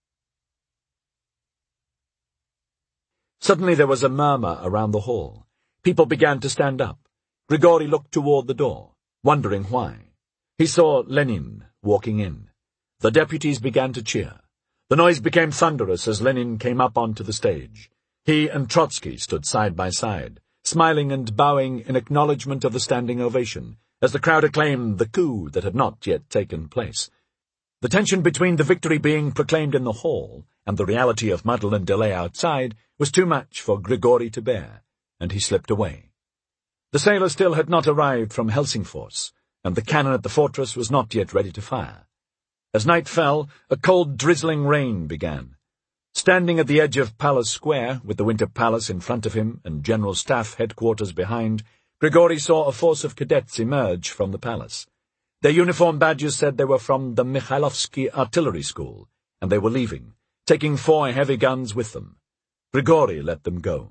Speaker 1: Suddenly there was a murmur around the hall. People began to stand up. Grigory looked toward the door, wondering why. He saw Lenin walking in. The deputies began to cheer. The noise became thunderous as Lenin came up onto the stage. He and Trotsky stood side by side, smiling and bowing in acknowledgement of the standing ovation, as the crowd acclaimed the coup that had not yet taken place. The tension between the victory being proclaimed in the hall and the reality of muddle and delay outside was too much for Grigory to bear, and he slipped away. The sailors still had not arrived from Helsingfors, and the cannon at the fortress was not yet ready to fire. As night fell, a cold, drizzling rain began. Standing at the edge of Palace Square, with the Winter Palace in front of him and General Staff headquarters behind, Grigory saw a force of cadets emerge from the palace. Their uniform badges said they were from the Mikhailovsky Artillery School, and they were leaving, taking 4 heavy guns with them. Grigory let them go.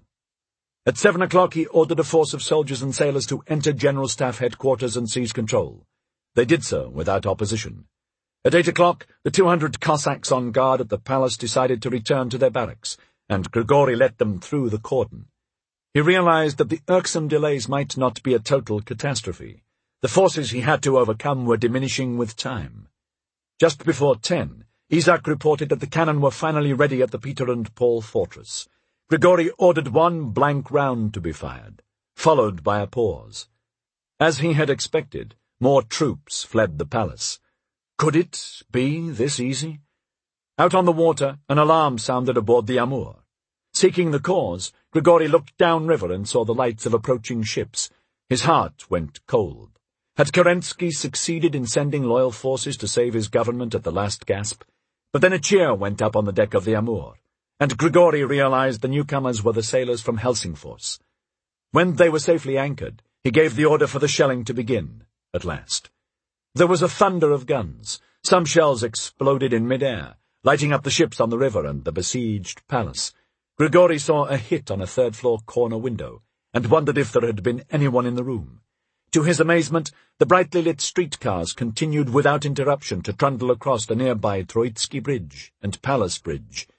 Speaker 1: At 7 o'clock he ordered a force of soldiers and sailors to enter General Staff headquarters and seize control. They did so without opposition. At 8 o'clock, the 200 Cossacks on guard at the palace decided to return to their barracks, and Grigory let them through the cordon. He realized that the irksome delays might not be a total catastrophe. The forces he had to overcome were diminishing with time. Just before 10, Isak reported that the cannon were finally ready at the Peter and Paul fortress. Grigory ordered 1 blank round to be fired, followed by a pause. As he had expected, more troops fled the palace. Could it be this easy? Out on the water, an alarm sounded aboard the Amur. Seeking the cause, Grigory looked downriver and saw the lights of approaching ships. His heart went cold. Had Kerensky succeeded in sending loyal forces to save his government at the last gasp? But then a cheer went up on the deck of the Amur, and Grigory realized the newcomers were the sailors from Helsingfors. When they were safely anchored, he gave the order for the shelling to begin, at last. There was a thunder of guns. Some shells exploded in mid-air, lighting up the ships on the river and the besieged palace. Grigory saw a hit on a third-floor corner window, and wondered if there had been anyone in the room. To his amazement, the brightly lit streetcars continued without interruption to trundle across the nearby Troitsky Bridge and Palace Bridge.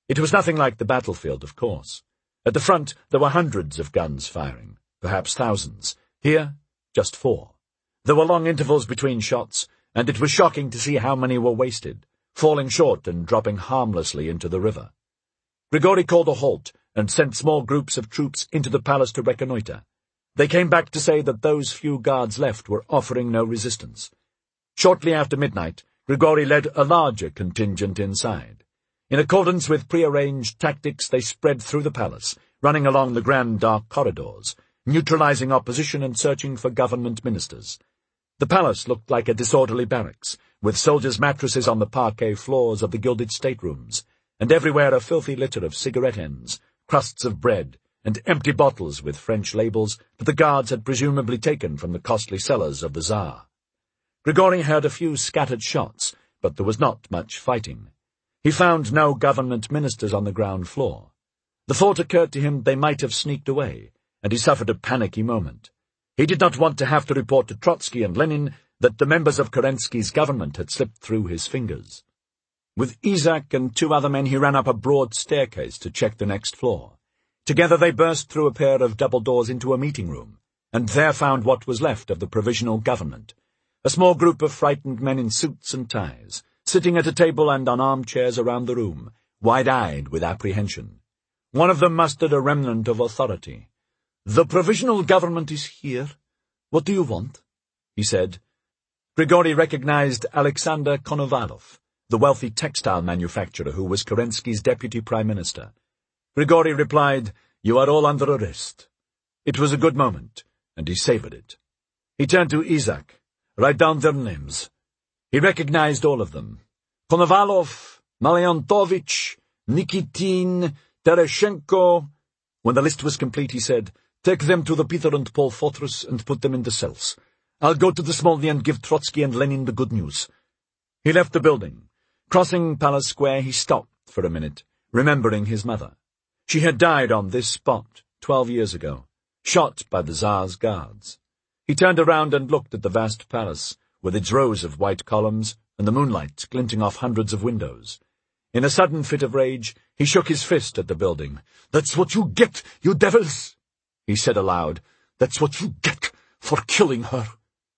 Speaker 1: It was nothing like the battlefield, of course. At the front there were hundreds of guns firing, perhaps thousands. Here, just 4. There were long intervals between shots, and it was shocking to see how many were wasted, falling short and dropping harmlessly into the river. Grigori called a halt and sent small groups of troops into the palace to reconnoitre. They came back to say that those few guards left were offering no resistance. Shortly after midnight, Grigori led a larger contingent inside. In accordance with prearranged tactics, they spread through the palace, running along the grand dark corridors, neutralizing opposition and searching for government ministers. The palace looked like a disorderly barracks, with soldiers' mattresses on the parquet floors of the gilded staterooms, and everywhere a filthy litter of cigarette ends, crusts of bread, and empty bottles with French labels that the guards had presumably taken from the costly cellars of the Tsar. Grigori heard a few scattered shots, but there was not much fighting. He found no government ministers on the ground floor. The thought occurred to him they might have sneaked away, and he suffered a panicky moment. He did not want to have to report to Trotsky and Lenin that the members of Kerensky's government had slipped through his fingers. With Isaac and 2 other men he ran up a broad staircase to check the next floor. Together they burst through a pair of double doors into a meeting room, and there found what was left of the provisional government. A small group of frightened men in suits and ties, sitting at a table and on armchairs around the room, wide-eyed with apprehension. One of them mustered a remnant of authority. "The provisional government is here. What do you want?" he said. Grigori recognized Alexander Konovalov, the wealthy textile manufacturer who was Kerensky's deputy prime minister. Grigori replied, "You are all under arrest." It was a good moment, and he savored it. He turned to Isaac. "Write down their names." He recognized all of them. Konovalov, Maleontovich, Nikitin, Tereshenko. When the list was complete, he said, "Take them to the Peter and Paul fortress and put them in the cells. I'll go to the Smolny and give Trotsky and Lenin the good news." He left the building. Crossing Palace Square, he stopped for a minute, remembering his mother. She had died on this spot 12 years ago, shot by the Tsar's guards. He turned around and looked at the vast palace, with its rows of white columns and the moonlight glinting off hundreds of windows. In a sudden fit of rage, he shook his fist at the building. "That's what you get, you devils!" he said aloud. "That's what you get for killing her."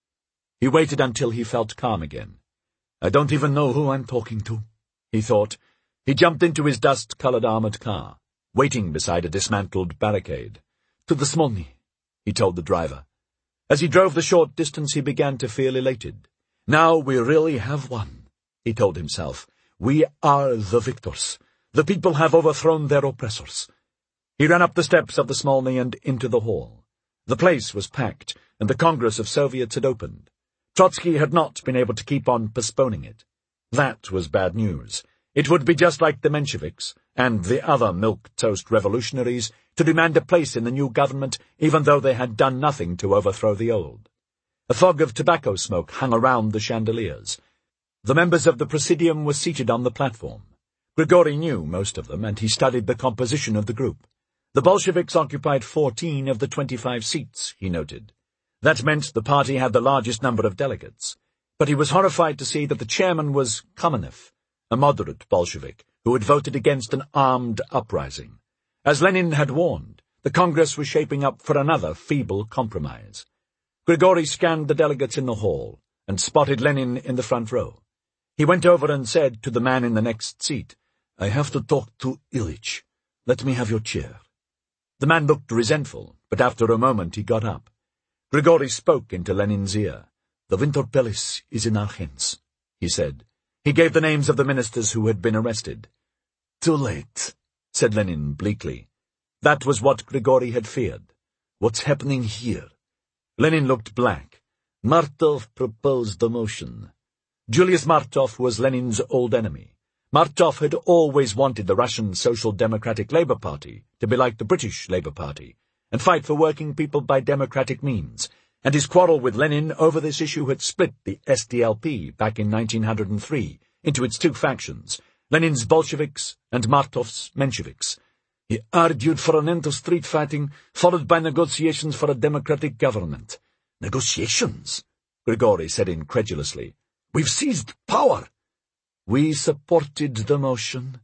Speaker 1: He waited until he felt calm again. "I don't even know who I'm talking to," he thought. He jumped into his dust-colored armored car, waiting beside a dismantled barricade. "To the Smolny," he told the driver. As he drove the short distance, he began to feel elated. "Now we really have won," he told himself. "We are the victors. The people have overthrown their oppressors." He ran up the steps of the Smolny and into the hall. The place was packed, and the Congress of Soviets had opened. Trotsky had not been able to keep on postponing it. That was bad news. It would be just like the Mensheviks and the other milk-toast revolutionaries to demand a place in the new government, even though they had done nothing to overthrow the old. A fog of tobacco smoke hung around the chandeliers. The members of the Presidium were seated on the platform. Grigori knew most of them, and he studied the composition of the group. The Bolsheviks occupied 14 of the 25 seats, he noted. That meant the party had the largest number of delegates. But he was horrified to see that the chairman was Kamenev, a moderate Bolshevik, who had voted against an armed uprising. As Lenin had warned, the Congress was shaping up for another feeble compromise. Grigori scanned the delegates in the hall and spotted Lenin in the front row. He went over and said to the man in the next seat, "I have to talk to Ilyich. Let me have your chair." The man looked resentful, but after a moment he got up. Grigori spoke into Lenin's ear. "The Winter Palace is in our hands," he said. He gave the names of the ministers who had been arrested. "Too late," said Lenin bleakly. That was what Grigori had feared. "What's happening here?" Lenin looked blank. Martov proposed the motion. Julius Martov was Lenin's old enemy. Martov had always wanted the Russian Social Democratic Labour Party to be like the British Labour Party, and fight for working people by democratic means, and his quarrel with Lenin over this issue had split the SDLP back in 1903 into its 2 factions, Lenin's Bolsheviks and Martov's Mensheviks. He argued for an end to street fighting, followed by negotiations for a democratic government. "Negotiations?" Grigori said incredulously. "We've seized power." "We supported the motion,"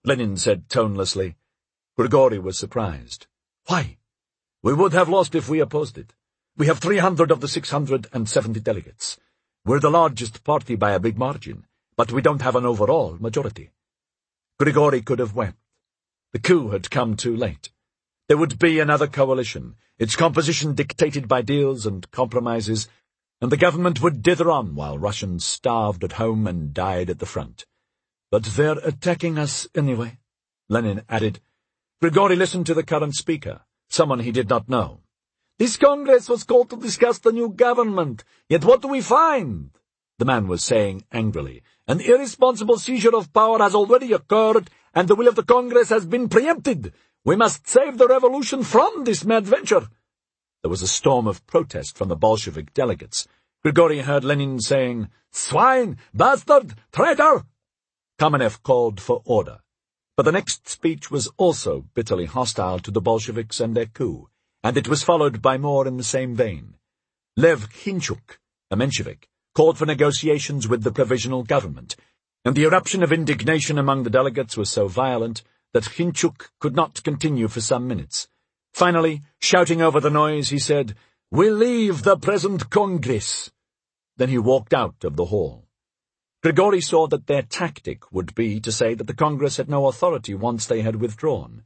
Speaker 1: Lenin said tonelessly. Grigory was surprised. Why? We would have lost if we opposed it. We have 300 of the 670 delegates. We're the largest party by a big margin, but we don't have an overall majority. Grigory could have wept. The coup had come too late. There would be another coalition, its composition dictated by deals and compromises, and the government would dither on while Russians starved at home and died at the front. But they're attacking us anyway, Lenin added. Grigory listened to the current speaker, someone he did not know. This Congress was called to discuss the new government, yet what do we find? The man was saying angrily. An irresponsible seizure of power has already occurred, and the will of the Congress has been preempted. We must save the revolution from this mad venture. There was a storm of protest from the Bolshevik delegates. Grigory heard Lenin saying, Swine! Bastard! Traitor! Kamenev called for order. But the next speech was also bitterly hostile to the Bolsheviks and their coup, and it was followed by more in the same vein. Lev Khinchuk, a Menshevik, called for negotiations with the provisional government, and the eruption of indignation among the delegates was so violent that Khinchuk could not continue for some minutes. Finally, shouting over the noise, he said, We leave the present Congress. Then he walked out of the hall. Grigory saw that their tactic would be to say that the Congress had no authority once they had withdrawn.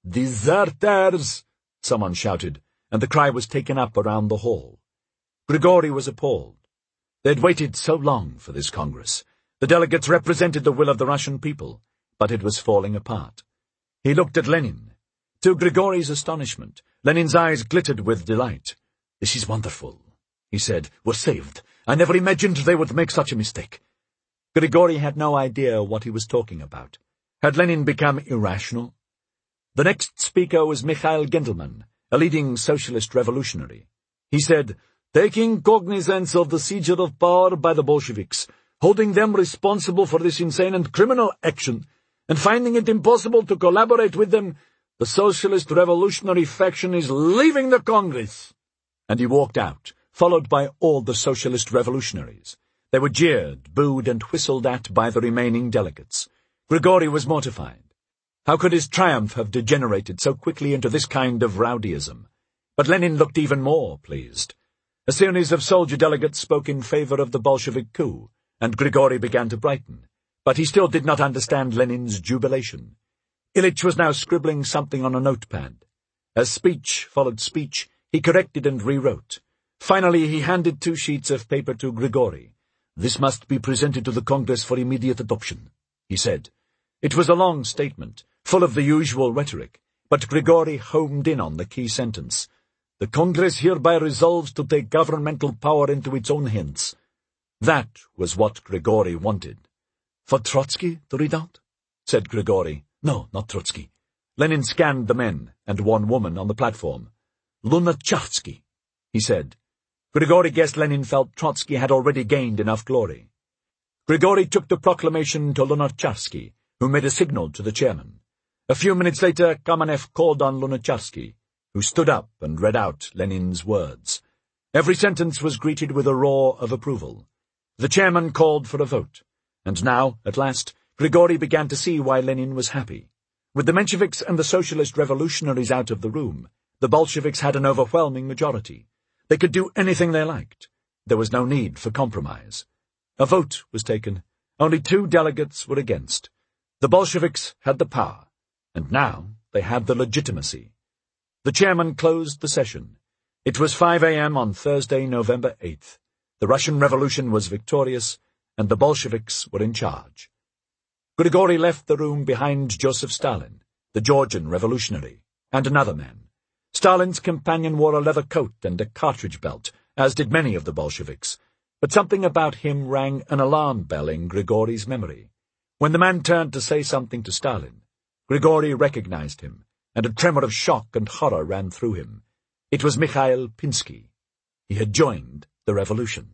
Speaker 1: Deserters! Someone shouted, and the cry was taken up around the hall. Grigory was appalled. They had waited so long for this Congress. The delegates represented the will of the Russian people, but it was falling apart. He looked at Lenin. To Grigory's astonishment, Lenin's eyes glittered with delight. This is wonderful, he said. We're saved. I never imagined they would make such a mistake. Grigory had no idea what he was talking about. Had Lenin become irrational? The next speaker was Mikhail Gendelman, a leading socialist revolutionary. He said, Taking cognizance of the seizure of power by the Bolsheviks, holding them responsible for this insane and criminal action, and finding it impossible to collaborate with them, the socialist revolutionary faction is leaving the Congress. And he walked out, followed by all the socialist revolutionaries. They were jeered, booed, and whistled at by the remaining delegates. Grigory was mortified. How could his triumph have degenerated so quickly into this kind of rowdyism? But Lenin looked even more pleased. A series of soldier delegates spoke in favor of the Bolshevik coup, and Grigory began to brighten. But he still did not understand Lenin's jubilation. Ilyich was now scribbling something on a notepad. As speech followed speech, he corrected and rewrote. Finally, he handed 2 sheets of paper to Grigory. This must be presented to the Congress for immediate adoption, he said. It was a long statement, full of the usual rhetoric, but Grigory homed in on the key sentence. The Congress hereby resolves to take governmental power into its own hands. That was what Grigory wanted. For Trotsky to read out? Said Grigory. No, not Trotsky. Lenin scanned the men and one woman on the platform. Lunacharsky, he said. Grigory guessed Lenin felt Trotsky had already gained enough glory. Grigory took the proclamation to Lunacharsky, who made a signal to the chairman. A few minutes later, Kamenev called on Lunacharsky, who stood up and read out Lenin's words. Every sentence was greeted with a roar of approval. The chairman called for a vote, and now, at last, Grigory began to see why Lenin was happy. With the Mensheviks and the socialist revolutionaries out of the room, the Bolsheviks had an overwhelming majority. They could do anything they liked. There was no need for compromise. A vote was taken. Only 2 delegates were against. The Bolsheviks had the power, and now they had the legitimacy. The chairman closed the session. It was 5 a.m. on Thursday, November 8th. The Russian Revolution was victorious, and the Bolsheviks were in charge. Grigory left the room behind Joseph Stalin, the Georgian revolutionary, and another man. Stalin's companion wore a leather coat and a cartridge belt, as did many of the Bolsheviks, but something about him rang an alarm bell in Grigory's memory. When the man turned to say something to Stalin, Grigory recognized him, and a tremor of shock and horror ran through him. It was Mikhail Pinsky. He had joined the revolution.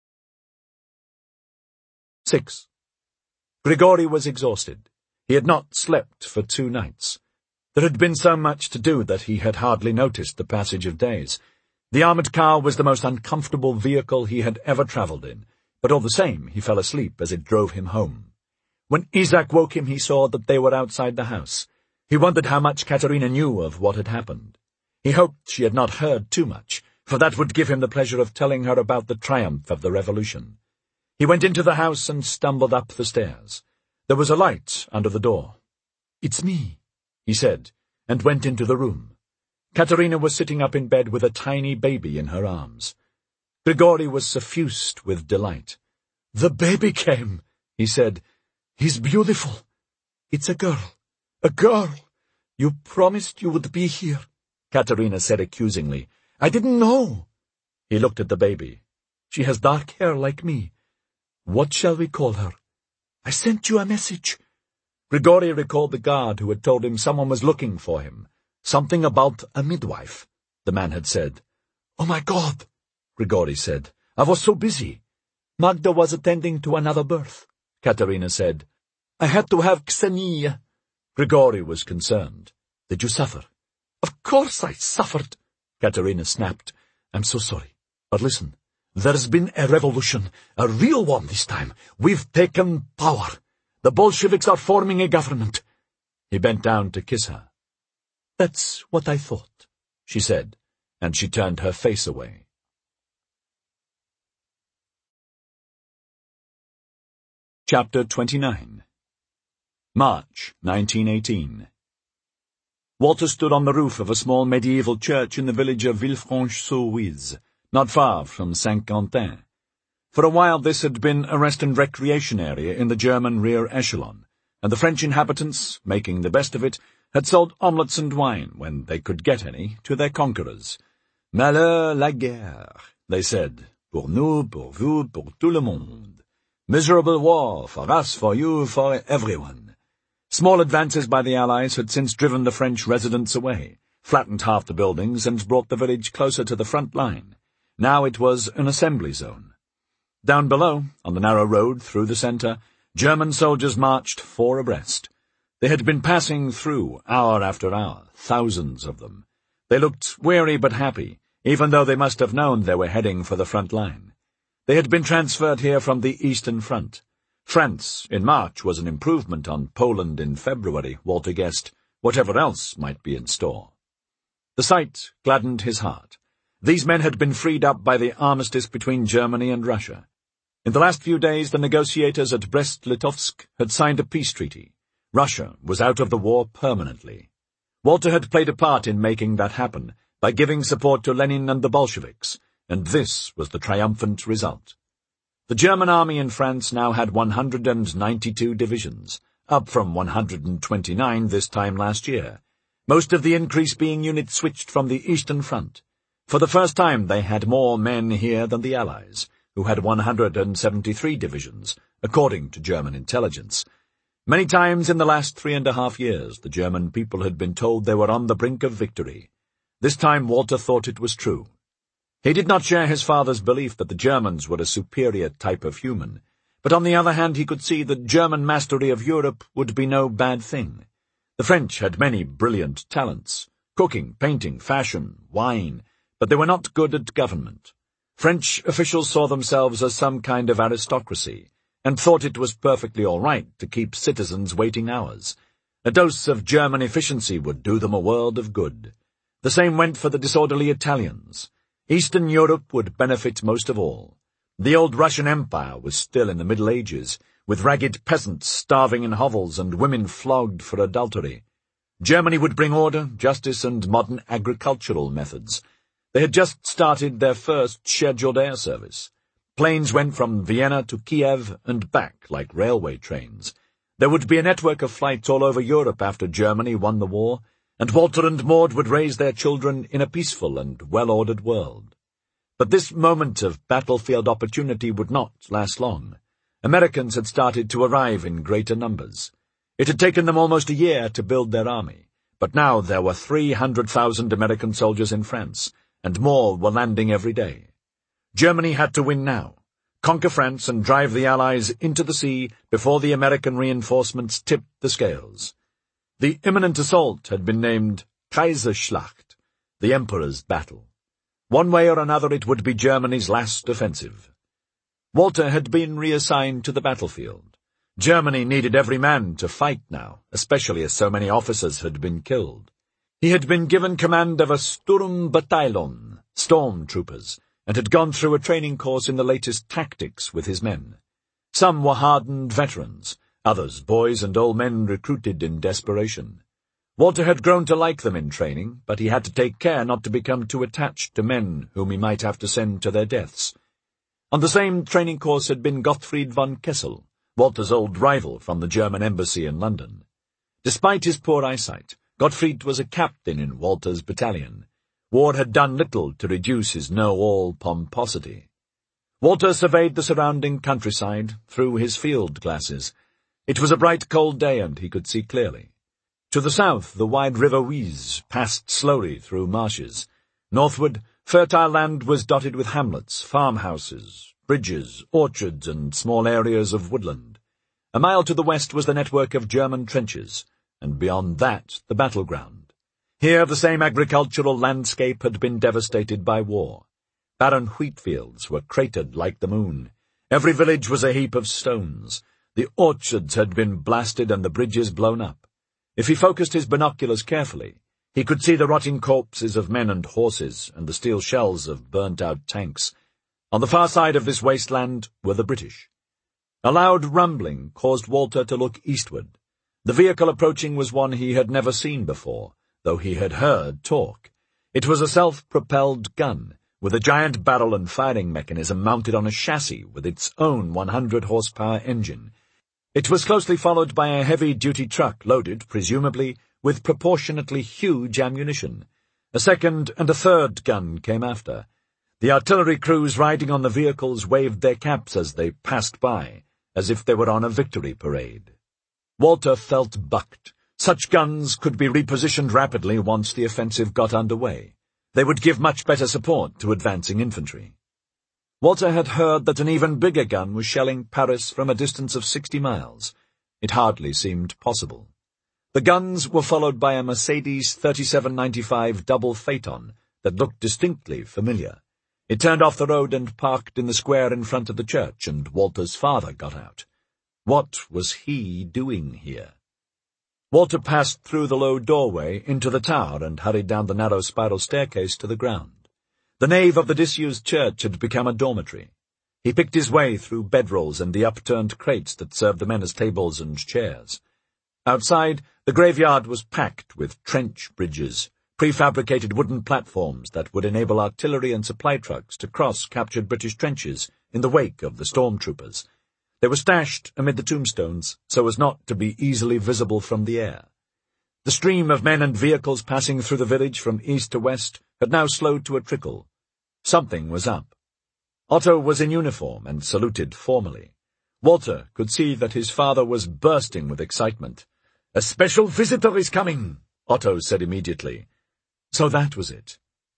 Speaker 1: 6. Grigory was exhausted. He had not slept for 2 nights. There had been so much to do that he had hardly noticed the passage of days. The armored car was the most uncomfortable vehicle he had ever travelled in, but all the same he fell asleep as it drove him home. When Isaac woke him, he saw that they were outside the house. He wondered how much Katerina knew of what had happened. He hoped she had not heard too much, for that would give him the pleasure of telling her about the triumph of the revolution. He went into the house and stumbled up the stairs. There was a light under the door. "It's me," he said, and went into the room. Katerina was sitting up in bed with a tiny baby in her arms. Grigori was suffused with delight. "The baby came," he said. "He's beautiful. It's a girl. A girl. You promised you would be here," Katerina said accusingly. "I didn't know." He looked at the baby. "She has dark hair like me. What shall we call her? I sent you a message." Grigori recalled the guard who had told him someone was looking for him. Something about a midwife, the man had said. "Oh, my God," Grigori said. "I was so busy." "Magda was attending to another birth," Katerina said. "I had to have Ksenia." Grigori was concerned. "Did you suffer?" "Of course I suffered," Katerina snapped. "I'm so sorry. But listen, there's been a revolution, a real one this time. We've taken power. The Bolsheviks are forming a government." He bent down to kiss her. "That's what I thought," she said, and she turned her face away. Chapter 29. March 1918. Walter stood on the roof of a small medieval church in the village of Villefranche-sur-Oise, not far from Saint-Quentin. For a while this had been a rest and recreation area in the German rear echelon, and the French inhabitants, making the best of it, had sold omelettes and wine, when they could get any, to their conquerors. "Malheur la guerre," they said, "pour nous, pour vous, pour tout le monde. Miserable war, for us, for you, for everyone." Small advances by the Allies had since driven the French residents away, flattened half the buildings, and brought the village closer to the front line. Now it was an assembly zone. Down below, on the narrow road through the centre, German soldiers marched 4 abreast. They had been passing through, hour after hour, thousands of them. They looked weary but happy, even though they must have known they were heading for the front line. They had been transferred here from the Eastern Front. France in March was an improvement on Poland in February, Walter guessed, whatever else might be in store. The sight gladdened his heart. These men had been freed up by the armistice between Germany and Russia. In the last few days the negotiators at Brest-Litovsk had signed a peace treaty. Russia was out of the war permanently. Walter had played a part in making that happen, by giving support to Lenin and the Bolsheviks, and this was the triumphant result. The German army in France now had 192 divisions, up from 129 this time last year, most of the increase being units switched from the Eastern Front. For the first time they had more men here than the Allies, who had 173 divisions, according to German intelligence. Many times in the last 3.5 years the German people had been told they were on the brink of victory. This time Walter thought it was true. He did not share his father's belief that the Germans were a superior type of human, but on the other hand he could see that German mastery of Europe would be no bad thing. The French had many brilliant talents, cooking, painting, fashion, wine, but they were not good at government. French officials saw themselves as some kind of aristocracy, and thought it was perfectly all right to keep citizens waiting hours. A dose of German efficiency would do them a world of good. The same went for the disorderly Italians. Eastern Europe would benefit most of all. The old Russian Empire was still in the Middle Ages, with ragged peasants starving in hovels and women flogged for adultery. Germany would bring order, justice, and modern agricultural methods. They had just started their first scheduled air service. Planes went from Vienna to Kiev and back like railway trains. There would be a network of flights all over Europe after Germany won the war, and Walter and Maud would raise their children in a peaceful and well-ordered world. But this moment of battlefield opportunity would not last long. Americans had started to arrive in greater numbers. It had taken them almost a year to build their army, but now there were 300,000 American soldiers in France, and more were landing every day. Germany had to win now, conquer France and drive the Allies into the sea before the American reinforcements tipped the scales. The imminent assault had been named Kaiserschlacht, the Emperor's Battle. One way or another it would be Germany's last offensive. Walter had been reassigned to the battlefield. Germany needed every man to fight now, especially as so many officers had been killed. He had been given command of a Sturmbataillon, storm troopers, and had gone through a training course in the latest tactics with his men. Some were hardened veterans, others boys and old men recruited in desperation. Walter had grown to like them in training, but he had to take care not to become too attached to men whom he might have to send to their deaths. On the same training course had been Gottfried von Kessel, Walter's old rival from the German embassy in London. Despite his poor eyesight, Gottfried was a captain in Walter's battalion. War had done little to reduce his know-all pomposity. Walter surveyed the surrounding countryside through his field glasses. It was a bright, cold day, and he could see clearly. To the south, the wide river Oise passed slowly through marshes. Northward, fertile land was dotted with hamlets, farmhouses, bridges, orchards, and small areas of woodland. A mile to the west was the network of German trenches, and beyond that, the battleground. Here the same agricultural landscape had been devastated by war. Barren wheat fields were cratered like the moon. Every village was a heap of stones. The orchards had been blasted and the bridges blown up. If he focused his binoculars carefully, he could see the rotting corpses of men and horses and the steel shells of burnt-out tanks. On the far side of this wasteland were the British. A loud rumbling caused Walter to look eastward. The vehicle approaching was one he had never seen before, though he had heard talk. It was a self-propelled gun, with a giant barrel and firing mechanism mounted on a chassis with its own 100-horsepower engine. It was closely followed by a heavy-duty truck loaded, presumably, with proportionately huge ammunition. A second and a third gun came after. The artillery crews riding on the vehicles waved their caps as they passed by, as if they were on a victory parade. Walter felt bucked. Such guns could be repositioned rapidly once the offensive got underway. They would give much better support to advancing infantry. Walter had heard that an even bigger gun was shelling Paris from a distance of 60 miles. It hardly seemed possible. The guns were followed by a Mercedes 3795 double phaeton that looked distinctly familiar. It turned off the road and parked in the square in front of the church, and Walter's father got out. What was he doing here? Walter passed through the low doorway into the tower and hurried down the narrow spiral staircase to the ground. The nave of the disused church had become a dormitory. He picked his way through bedrolls and the upturned crates that served the men as tables and chairs. Outside, the graveyard was packed with trench bridges, prefabricated wooden platforms that would enable artillery and supply trucks to cross captured British trenches in the wake of the stormtroopers. They were stashed amid the tombstones so as not to be easily visible from the air. The stream of men and vehicles passing through the village from east to west had now slowed to a trickle. Something was up. Otto was in uniform and saluted formally. Walter could see that his father was bursting with excitement. "A special visitor is coming," Otto said immediately. So that was it.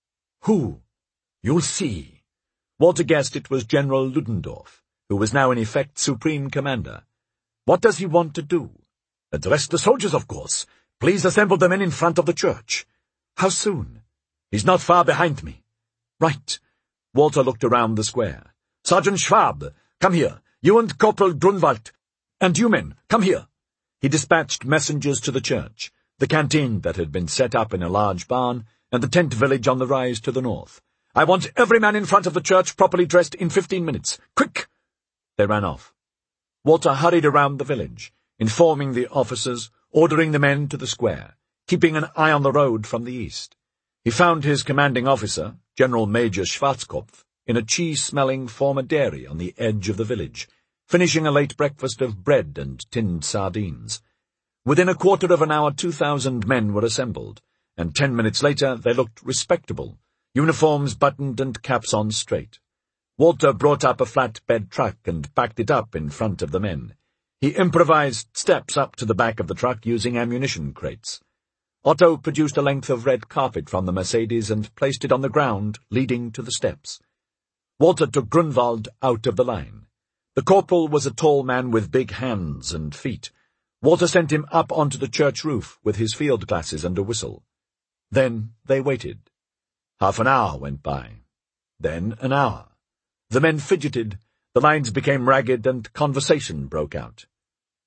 Speaker 1: Who? You'll see. Walter guessed it was General Ludendorff, who was now in effect supreme commander. What does he want to do? Address the soldiers, of course. Please assemble the men in front of the church. How soon? He's not far behind me. Right. Walter looked around the square. Sergeant Schwab, come here. You and Corporal Grunwald. And you men, come here. He dispatched messengers to the church, the canteen that had been set up in a large barn, and the tent village on the rise to the north. I want every man in front of the church properly dressed in 15 minutes. Quick! They ran off. Walter hurried around the village, informing the officers, ordering the men to the square, keeping an eye on the road from the east. He found his commanding officer, General Major Schwarzkopf, in a cheese-smelling former dairy on the edge of the village, finishing a late breakfast of bread and tinned sardines. Within a quarter of an hour 2,000 men were assembled, and 10 minutes later they looked respectable, uniforms buttoned and caps on straight. Walter brought up a flatbed truck and backed it up in front of the men. He improvised steps up to the back of the truck using ammunition crates. Otto produced a length of red carpet from the Mercedes and placed it on the ground, leading to the steps. Walter took Grunwald out of the line. The corporal was a tall man with big hands and feet. Walter sent him up onto the church roof with his field glasses and a whistle. Then they waited. Half an hour went by. Then an hour. The men fidgeted, the lines became ragged, and conversation broke out.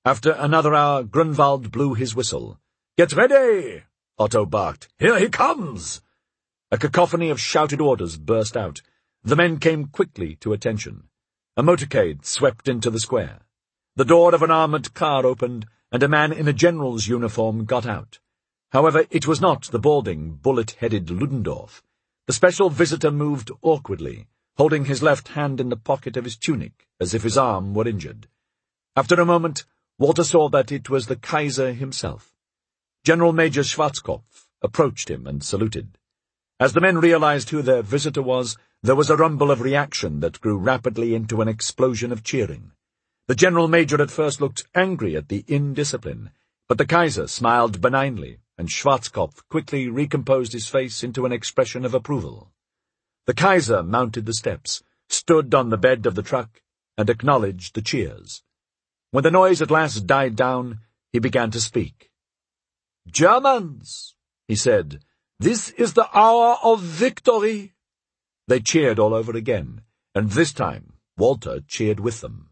Speaker 1: After another hour, Grunwald blew his whistle. "Get ready!" Otto barked. "Here he comes!" A cacophony of shouted orders burst out. The men came quickly to attention. A motorcade swept into the square. The door of an armoured car opened, and a man in a general's uniform got out. However, it was not the balding, bullet-headed Ludendorff. The special visitor moved awkwardly, holding his left hand in the pocket of his tunic, as if his arm were injured. After a moment, Walter saw that it was the Kaiser himself. General Major Schwarzkopf approached him and saluted. As the men realized who their visitor was, there was a rumble of reaction that grew rapidly into an explosion of cheering. The General Major at first looked angry at the indiscipline, but the Kaiser smiled benignly, and Schwarzkopf quickly recomposed his face into an expression of approval. The Kaiser mounted the steps, stood on the bed of the truck, and acknowledged the cheers. When the noise at last died down, he began to speak. "Germans," he said, "this is the hour of victory." They cheered all over again, and this time Walter cheered with them.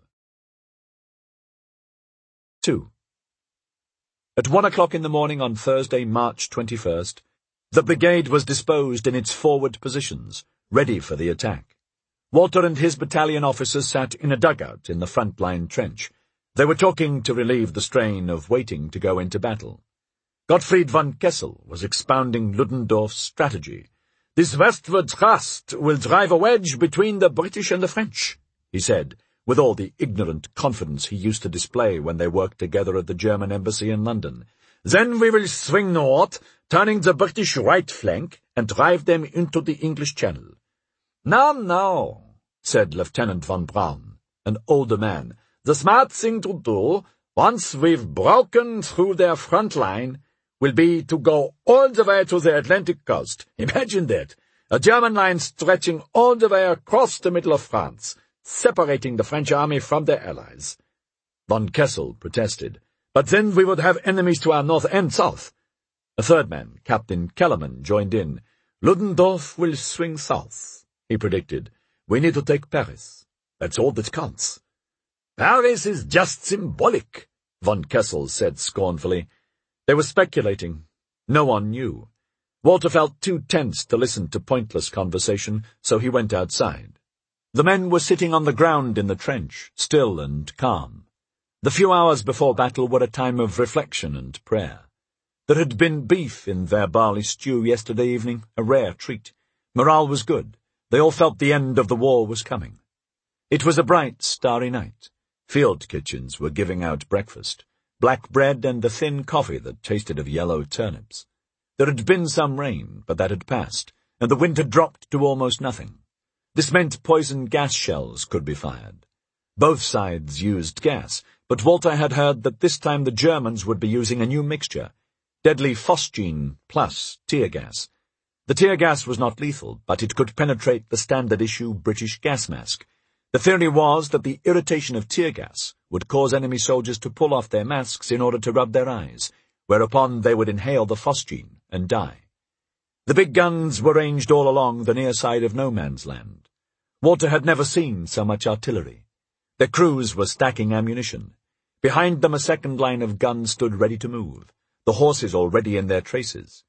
Speaker 1: 2. At 1 o'clock in the morning on Thursday, March 21st, the brigade was disposed in its forward positions, ready for the attack. Walter and his battalion officers sat in a dugout in the front-line trench. They were talking to relieve the strain of waiting to go into battle. Gottfried von Kessel was expounding Ludendorff's strategy. "This westward thrust will drive a wedge between the British and the French," he said, with all the ignorant confidence he used to display when they worked together at the German embassy in London. "Then we will swing north, turning the British right flank, and drive them into the English Channel." Now, said Lieutenant von Braun, an older man, "the smart thing to do, once we've broken through their front line, will be to go all the way to the Atlantic coast. Imagine that, a German line stretching all the way across the middle of France, separating the French army from their allies." Von Kessel protested. "But then we would have enemies to our north and south." A third man, Captain Kellerman, joined in. "Ludendorff will swing south," he predicted. "We need to take Paris. That's all that counts." "Paris is just symbolic," von Kessel said scornfully. They were speculating. No one knew. Walter felt too tense to listen to pointless conversation, so he went outside. The men were sitting on the ground in the trench, still and calm. The few hours before battle were a time of reflection and prayer. There had been beef in their barley stew yesterday evening, a rare treat. Morale was good. They all felt the end of the war was coming. It was a bright, starry night. Field kitchens were giving out breakfast, black bread and the thin coffee that tasted of yellow turnips. There had been some rain, but that had passed, and the wind had dropped to almost nothing. This meant poison gas shells could be fired. Both sides used gas, but Walter had heard that this time the Germans would be using a new mixture, deadly phosgene plus tear gas. The tear gas was not lethal, but it could penetrate the standard-issue British gas mask. The theory was that the irritation of tear gas would cause enemy soldiers to pull off their masks in order to rub their eyes, whereupon they would inhale the phosgene and die. The big guns were ranged all along the near side of No Man's Land. Walter had never seen so much artillery. Their crews were stacking ammunition. Behind them a second line of guns stood ready to move, the horses already in their traces.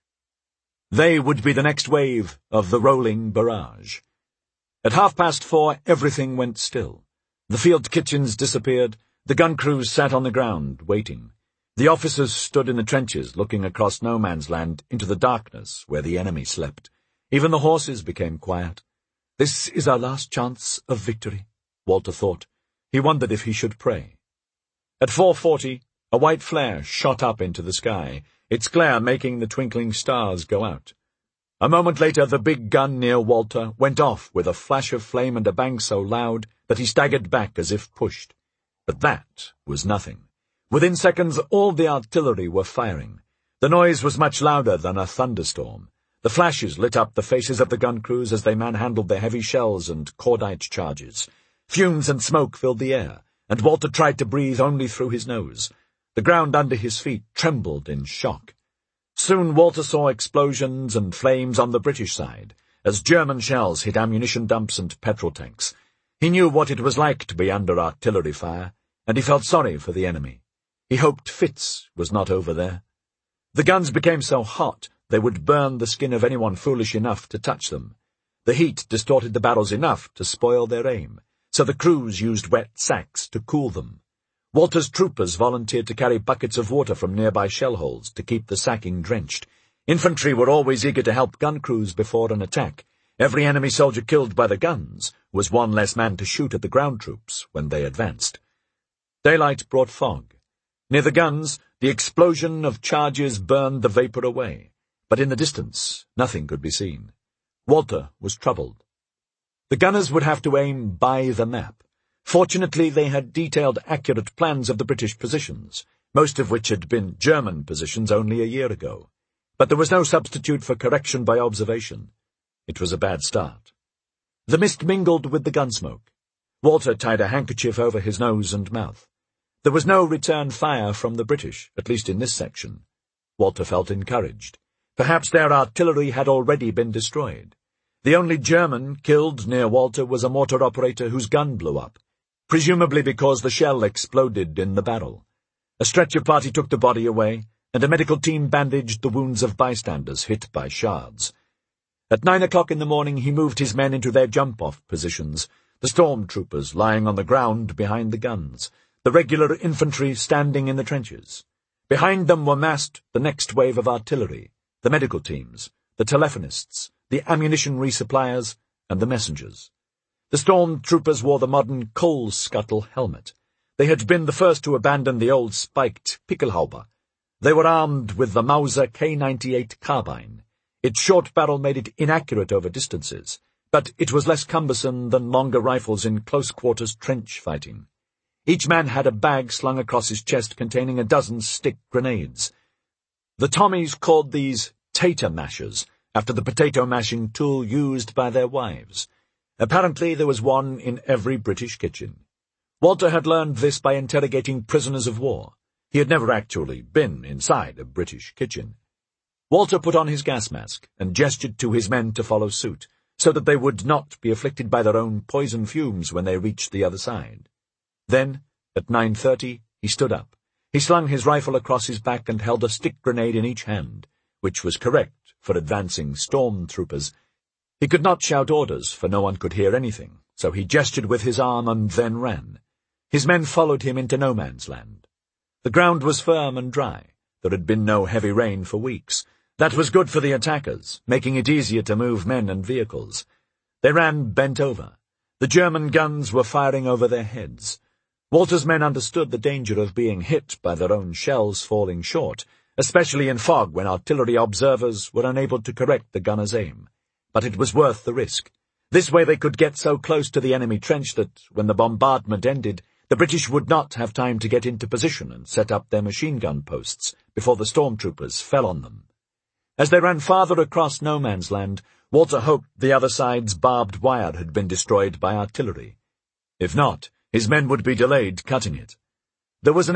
Speaker 1: They would be the next wave of the rolling barrage. At 4:30 everything went still. The field kitchens disappeared, the gun crews sat on the ground, waiting. The officers stood in the trenches, looking across No Man's Land into the darkness where the enemy slept. Even the horses became quiet. This is our last chance of victory, Walter thought. He wondered if he should pray. At 4:40, a white flare shot up into the sky, its glare making the twinkling stars go out. A moment later, the big gun near Walter went off with a flash of flame and a bang so loud that he staggered back as if pushed. But that was nothing. Within seconds, all the artillery were firing. The noise was much louder than a thunderstorm. The flashes lit up the faces of the gun crews as they manhandled their heavy shells and cordite charges. Fumes and smoke filled the air, and Walter tried to breathe only through his nose. The ground under his feet trembled in shock. Soon Walter saw explosions and flames on the British side, as German shells hit ammunition dumps and petrol tanks. He knew what it was like to be under artillery fire, and he felt sorry for the enemy. He hoped Fitz was not over there. The guns became so hot they would burn the skin of anyone foolish enough to touch them. The heat distorted the barrels enough to spoil their aim, so the crews used wet sacks to cool them. Walter's troopers volunteered to carry buckets of water from nearby shell holes to keep the sacking drenched. Infantry were always eager to help gun crews before an attack. Every enemy soldier killed by the guns was one less man to shoot at the ground troops when they advanced. Daylight brought fog. Near the guns, the explosion of charges burned the vapor away, but in the distance nothing could be seen. Walter was troubled. The gunners would have to aim by the map. Fortunately, they had detailed, accurate plans of the British positions, most of which had been German positions only a year ago. But there was no substitute for correction by observation. It was a bad start. The mist mingled with the gunsmoke. Walter tied a handkerchief over his nose and mouth. There was no return fire from the British, at least in this section. Walter felt encouraged. Perhaps their artillery had already been destroyed. The only German killed near Walter was a mortar operator whose gun blew up, presumably because the shell exploded in the barrel. A stretcher party took the body away, and a medical team bandaged the wounds of bystanders hit by shards. At 9 o'clock in the morning he moved his men into their jump-off positions, the stormtroopers lying on the ground behind the guns, the regular infantry standing in the trenches. Behind them were massed the next wave of artillery, the medical teams, the telephonists, the ammunition resuppliers, and the messengers. The stormtroopers wore the modern coal-scuttle helmet. They had been the first to abandon the old spiked Pickelhaube. They were armed with the Mauser K98 carbine. Its short barrel made it inaccurate over distances, but it was less cumbersome than longer rifles in close-quarters trench fighting. Each man had a bag slung across his chest containing a dozen stick grenades. The Tommies called these tater mashers, after the potato-mashing tool used by their wives. Apparently there was one in every British kitchen. Walter had learned this by interrogating prisoners of war. He had never actually been inside a British kitchen. Walter put on his gas mask and gestured to his men to follow suit, so that they would not be afflicted by their own poison fumes when they reached the other side. Then, at 9:30, he stood up. He slung his rifle across his back and held a stick grenade in each hand, which was correct for advancing stormtroopers. He could not shout orders, for no one could hear anything, so he gestured with his arm and then ran. His men followed him into no man's land. The ground was firm and dry. There had been no heavy rain for weeks. That was good for the attackers, making it easier to move men and vehicles. They ran bent over. The German guns were firing over their heads. Walter's men understood the danger of being hit by their own shells falling short, especially in fog when artillery observers were unable to correct the gunner's aim. But it was worth the risk. This way they could get so close to the enemy trench that, when the bombardment ended, the British would not have time to get into position and set up their machine gun posts before the stormtroopers fell on them. As they ran farther across no man's land, Walter hoped the other side's barbed wire had been destroyed by artillery. If not, his men would be delayed cutting it. There was an